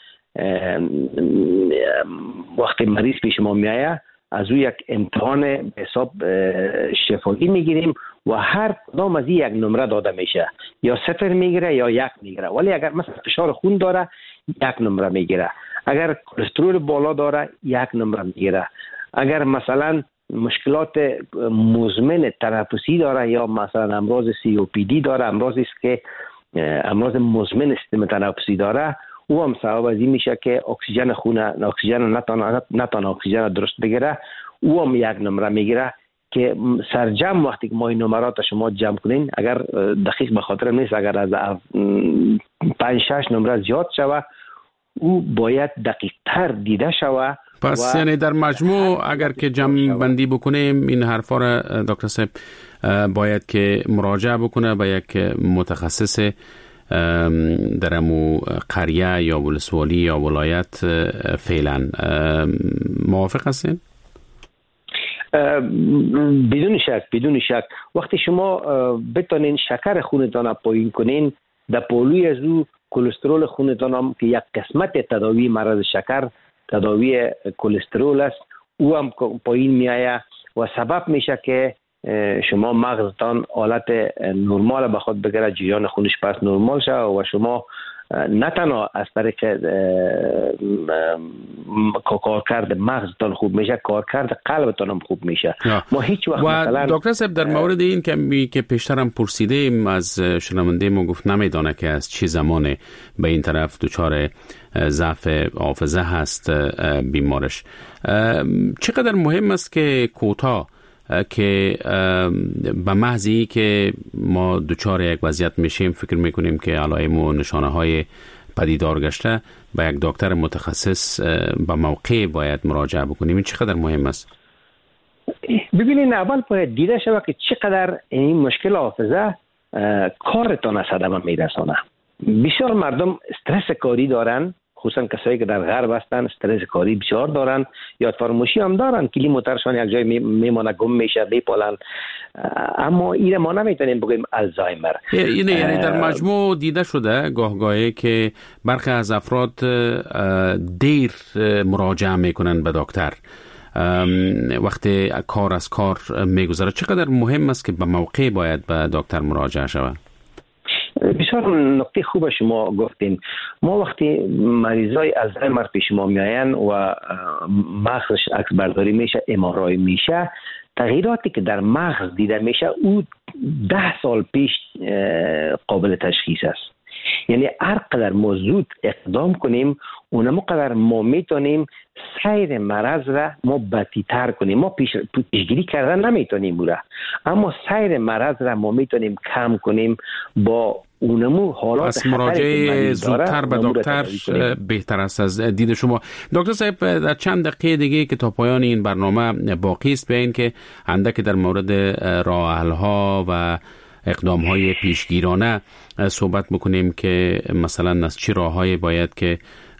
وقتی مریض پیش ما میایه از او یک امتحان به حساب شفایی میگیریم و هر کدام از این یک نمره داده میشه، یا 0 میگیره یا 1 میگیره. ولی اگر مثلا فشار خون داره 1 نمره میگیره، اگر کلسترول بالا داره 1 نمره میگیره، اگر مثلا مشکلات مزمن تنفسی داره یا مثلا امراض COPD داره، امراضی است که امراض مزمن سیستم تنفسی داره، او هم سبب از این میشه که اکسیژن خون نتونه اکسیژن درست بگیره، او هم 1 نمره میگیره. که سرجم وقتی که ما این نمرات شما جمع کنین، اگر دقیق به خاطر نیست، اگر از 5-6 نمره زیاد شوه او باید دقیق تر دیده شوه. پس یعنی در مجموع اگر که جمع بندی بکنیم این حرفا را دکتر صاحب باید که مراجعه بکنه به یک متخصص در امو قریه یا ولسوالی یا ولایت فعلا. موافق هستین؟ بدون شک وقتی شما بتونین شکر خونتان پایین کنین، در پالوی از او کلسترول خونتان هم که یک قسمت تداوی مرض شکر تداوی کلسترول است، او هم پایین میآید و سبب میشه که شما مغزتان حالت نرمال به خود بگیره، جریان خونش پس نرمال شه و شما نه تنها از طریق کارکرد مغزتان خوب میشه، کارکرد قلبتان هم خوب میشه. ما هیچ وقت مثلا دکتر صاحب در مورد این که پیشترم پرسیدیم از شنونده ما، گفت نمیدانه که از چه زمان به این طرف دچار ضعف حافظه هست بیمارش. چقدر مهم است که کوتاه که به محضی که ما دچار یک وضعیت میشیم فکر میکنیم که علائم و نشانه های پدیدار گشته به یک دکتر متخصص به موقع باید مراجعه بکنیم؟ این چقدر مهم است؟ ببینید، اول باید دیده شود که چقدر این مشکل حافظه کارتان از صدمه میرسانه. بسیار مردم استرس کاری دارن، خصوصا کسایی که در غرب هستن استرس کاری بسیار دارن، یاد فراموشی هم دارن، کلی موترشان یک جای میمانه، گم میشه، میپالن. اما این ما نمیتونیم بگیم الزایمر. یعنی در مجموع دیده شده گاهگاهی که برخی از افراد دیر مراجعه میکنن به دکتر وقتی کار از کار میگذره. چقدر مهم است که به موقع باید به دکتر مراجعه شود؟ بسیار نکته خوب شما گفتین. ما وقتی مریضای الزایمر پیش ما میاین و مغزش عکس برداری میشه، MRI میشه، تغییراتی که در مغز دیده میشه او 10 سال پیش قابل تشخیص است. یعنی هر قدر ما زود اقدام کنیم اونم قدر ما میتونیم سیر مرض را ما بدتر کنیم. ما پیشگیری کردن نمیتونیم او را، اما سیر مرض را ما میتونیم کم کنیم با اونمو حالات. پس مراجعه زودتر به دکتر بهتر است از دید شما. دکتر صاحب، در چند دقیقه دیگه که تا پایان این برنامه باقی است بیاین که اندکی در مورد راه حل ها و اقدام های پیشگیرانه صحبت بکنیم که مثلا از چه راههایی باید که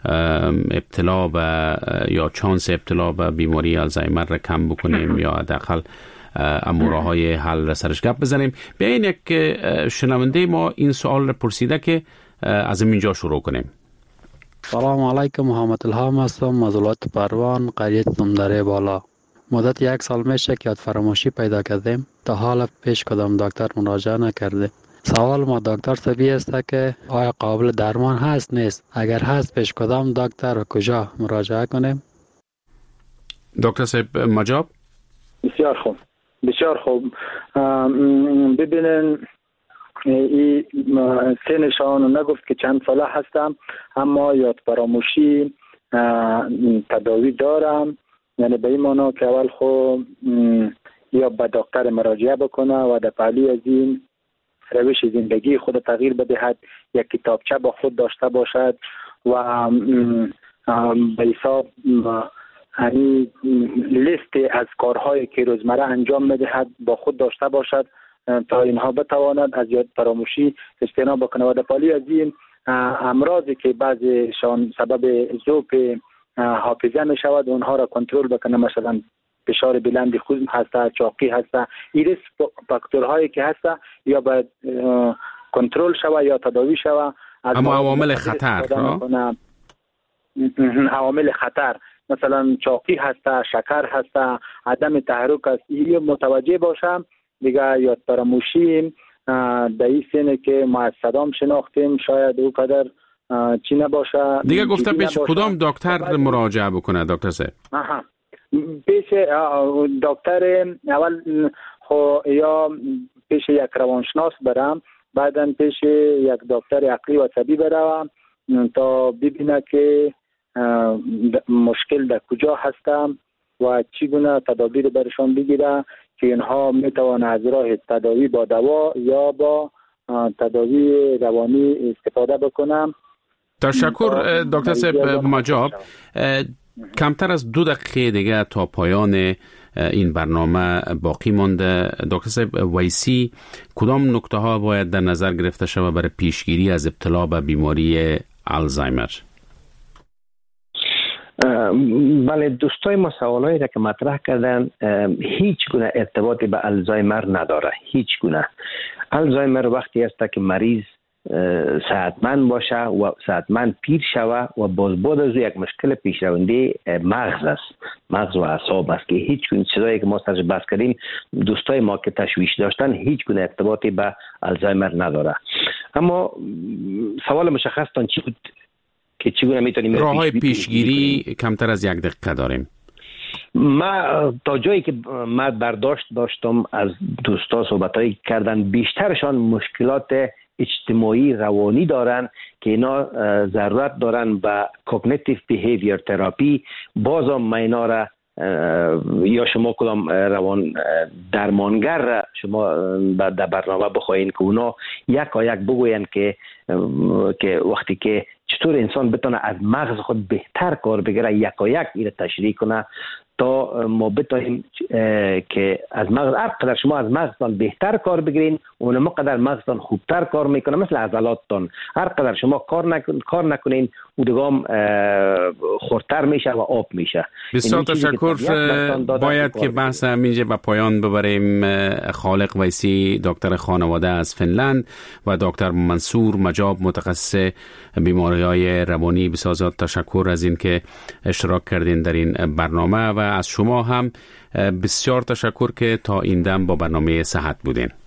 ابتلا به یا چانس ابتلا به بیماری الزایمر را کم بکنیم یا حداقل امورهای حل را سرش گپ بزنیم. بیاین یک شنونده ما این سوال را پرسیده که از اینجا شروع کنیم. سلام علیکم، محمد الهام هستم از ولایت پروان، قریه تندره بالا. مدت 1 سال میشه که یاد فراموشی پیدا کردیم، تا حالا پیش کدام دکتر مراجعه نکرده. سوال ما دکتر طبی است که آیا قابل درمان هست نیست؟ اگر هست پیش کدام دکتر و کجا مراجعه کنیم؟ دکتر صاحب مجاب؟ بسیار خوب، بسیار خوب. ببینن این سنشان نگفت که چند ساله هستم، اما یاد فراموشی تداوی دارم. یعنی به این معنا که اول خود یا به دکتر مراجعه بکنه و در پهلوی از این روش زندگی خود تغییر بدهد، یک کتابچه با خود داشته باشد و به حساب یعنی لیست از کارهایی که روزمره انجام میدهد با خود داشته باشد تا اینها بتواند از یاد فراموشی اجتناب بکنه و در پهلوی از این امراضی که بعضیشان سبب ذوب حافظه می شود اونها را کنترل بکنه، مثلا فشار بلند خوزم هسته، چاقی هسته، این ریسک فاکتورهایی که هسته یا باید کنترل شود یا تداوی شود. اما عوامل خطر، عوامل خطر مثلا چاقی هسته، شکر هسته، عدم تحرک است، این متوجه باشم دیگه. یاد فراموشی در این سنه که ما از صدام شناختیم شاید او قدر چی نباشه دیگه. گفته پیش کدام دکتر مراجعه بکنه دکتر صاحب؟ پیش دکتر اول یا پیش یک روانشناس برم، بعدا پیش یک دکتر عقلی و طبی برم تا ببینه که مشکل در کجا هستم و چگونه تدابیر برشان بگیره که اینها میتوانه از راه تداوی با دوا یا با تداوی روانی استفاده بکنم. تشکر دکتر صاحب مجاب. کمتر از 2 دقیقه دیگه تا پایان این برنامه باقی مانده. دکتر صاحب ویسی، کدام نکته ها باید در نظر گرفته شود برای پیشگیری از ابتلا به بیماری الزایمر؟ بله، دوستای ما سوالایی که مطرح کردن هیچ گونه ارتباطی به الزایمر نداره، هیچ گونه. الزایمر وقتی است که مریض صحتمند باشه و صحتمند پیر شوه و بعد از یک مشکل پیشرونده مغز است، مغز و اعصاب است که هیچ گونه چیزایی که ما سرش بحث کردیم دوستای ما که تشویش داشتن هیچ گونه ارتباطی به الزایمر نداره. اما سوال مشخصتان چی بود که چگونه میتونیم راههای پیشگیری؟ کمتر از 1 دقیقه داریم. ما تا جایی که من برداشت داشتم از دوستا صحبتایی کردن، بیشترشان مشکلات اجتماعی روانی دارن که اینا ضرورت دارن به کوگنیتیو بیهیویر تراپی. بازم ما اینا را یا شما کدام روان درمانگر را شما در برنامه بخواین که اونا یک بگوین که وقتی که چطور انسان بتونه از مغز خود بهتر کار بگیره یک این تشریح کنه تا ما بتونیم که از مغز هر قدر شما از مغزتان بهتر کار بگیرین اونم قدر مغزتان خوبتر کار میکنه، مثل عضلاتتان هر قدر شما کار نکنین او دگام خردتر میشه و آب میشه. بسیار تشکر. باید که بحث همینجا به پایان ببریم. خالق ویسی دکتر خانواده از فنلند و دکتر منصور مجاب متخصص بیماری‌های روانی، بسیار زیاد تشکر از این که اشتراک کردین در این برنامه و از شما هم بسیار تشکر که تا این دم با برنامه صحت بودین.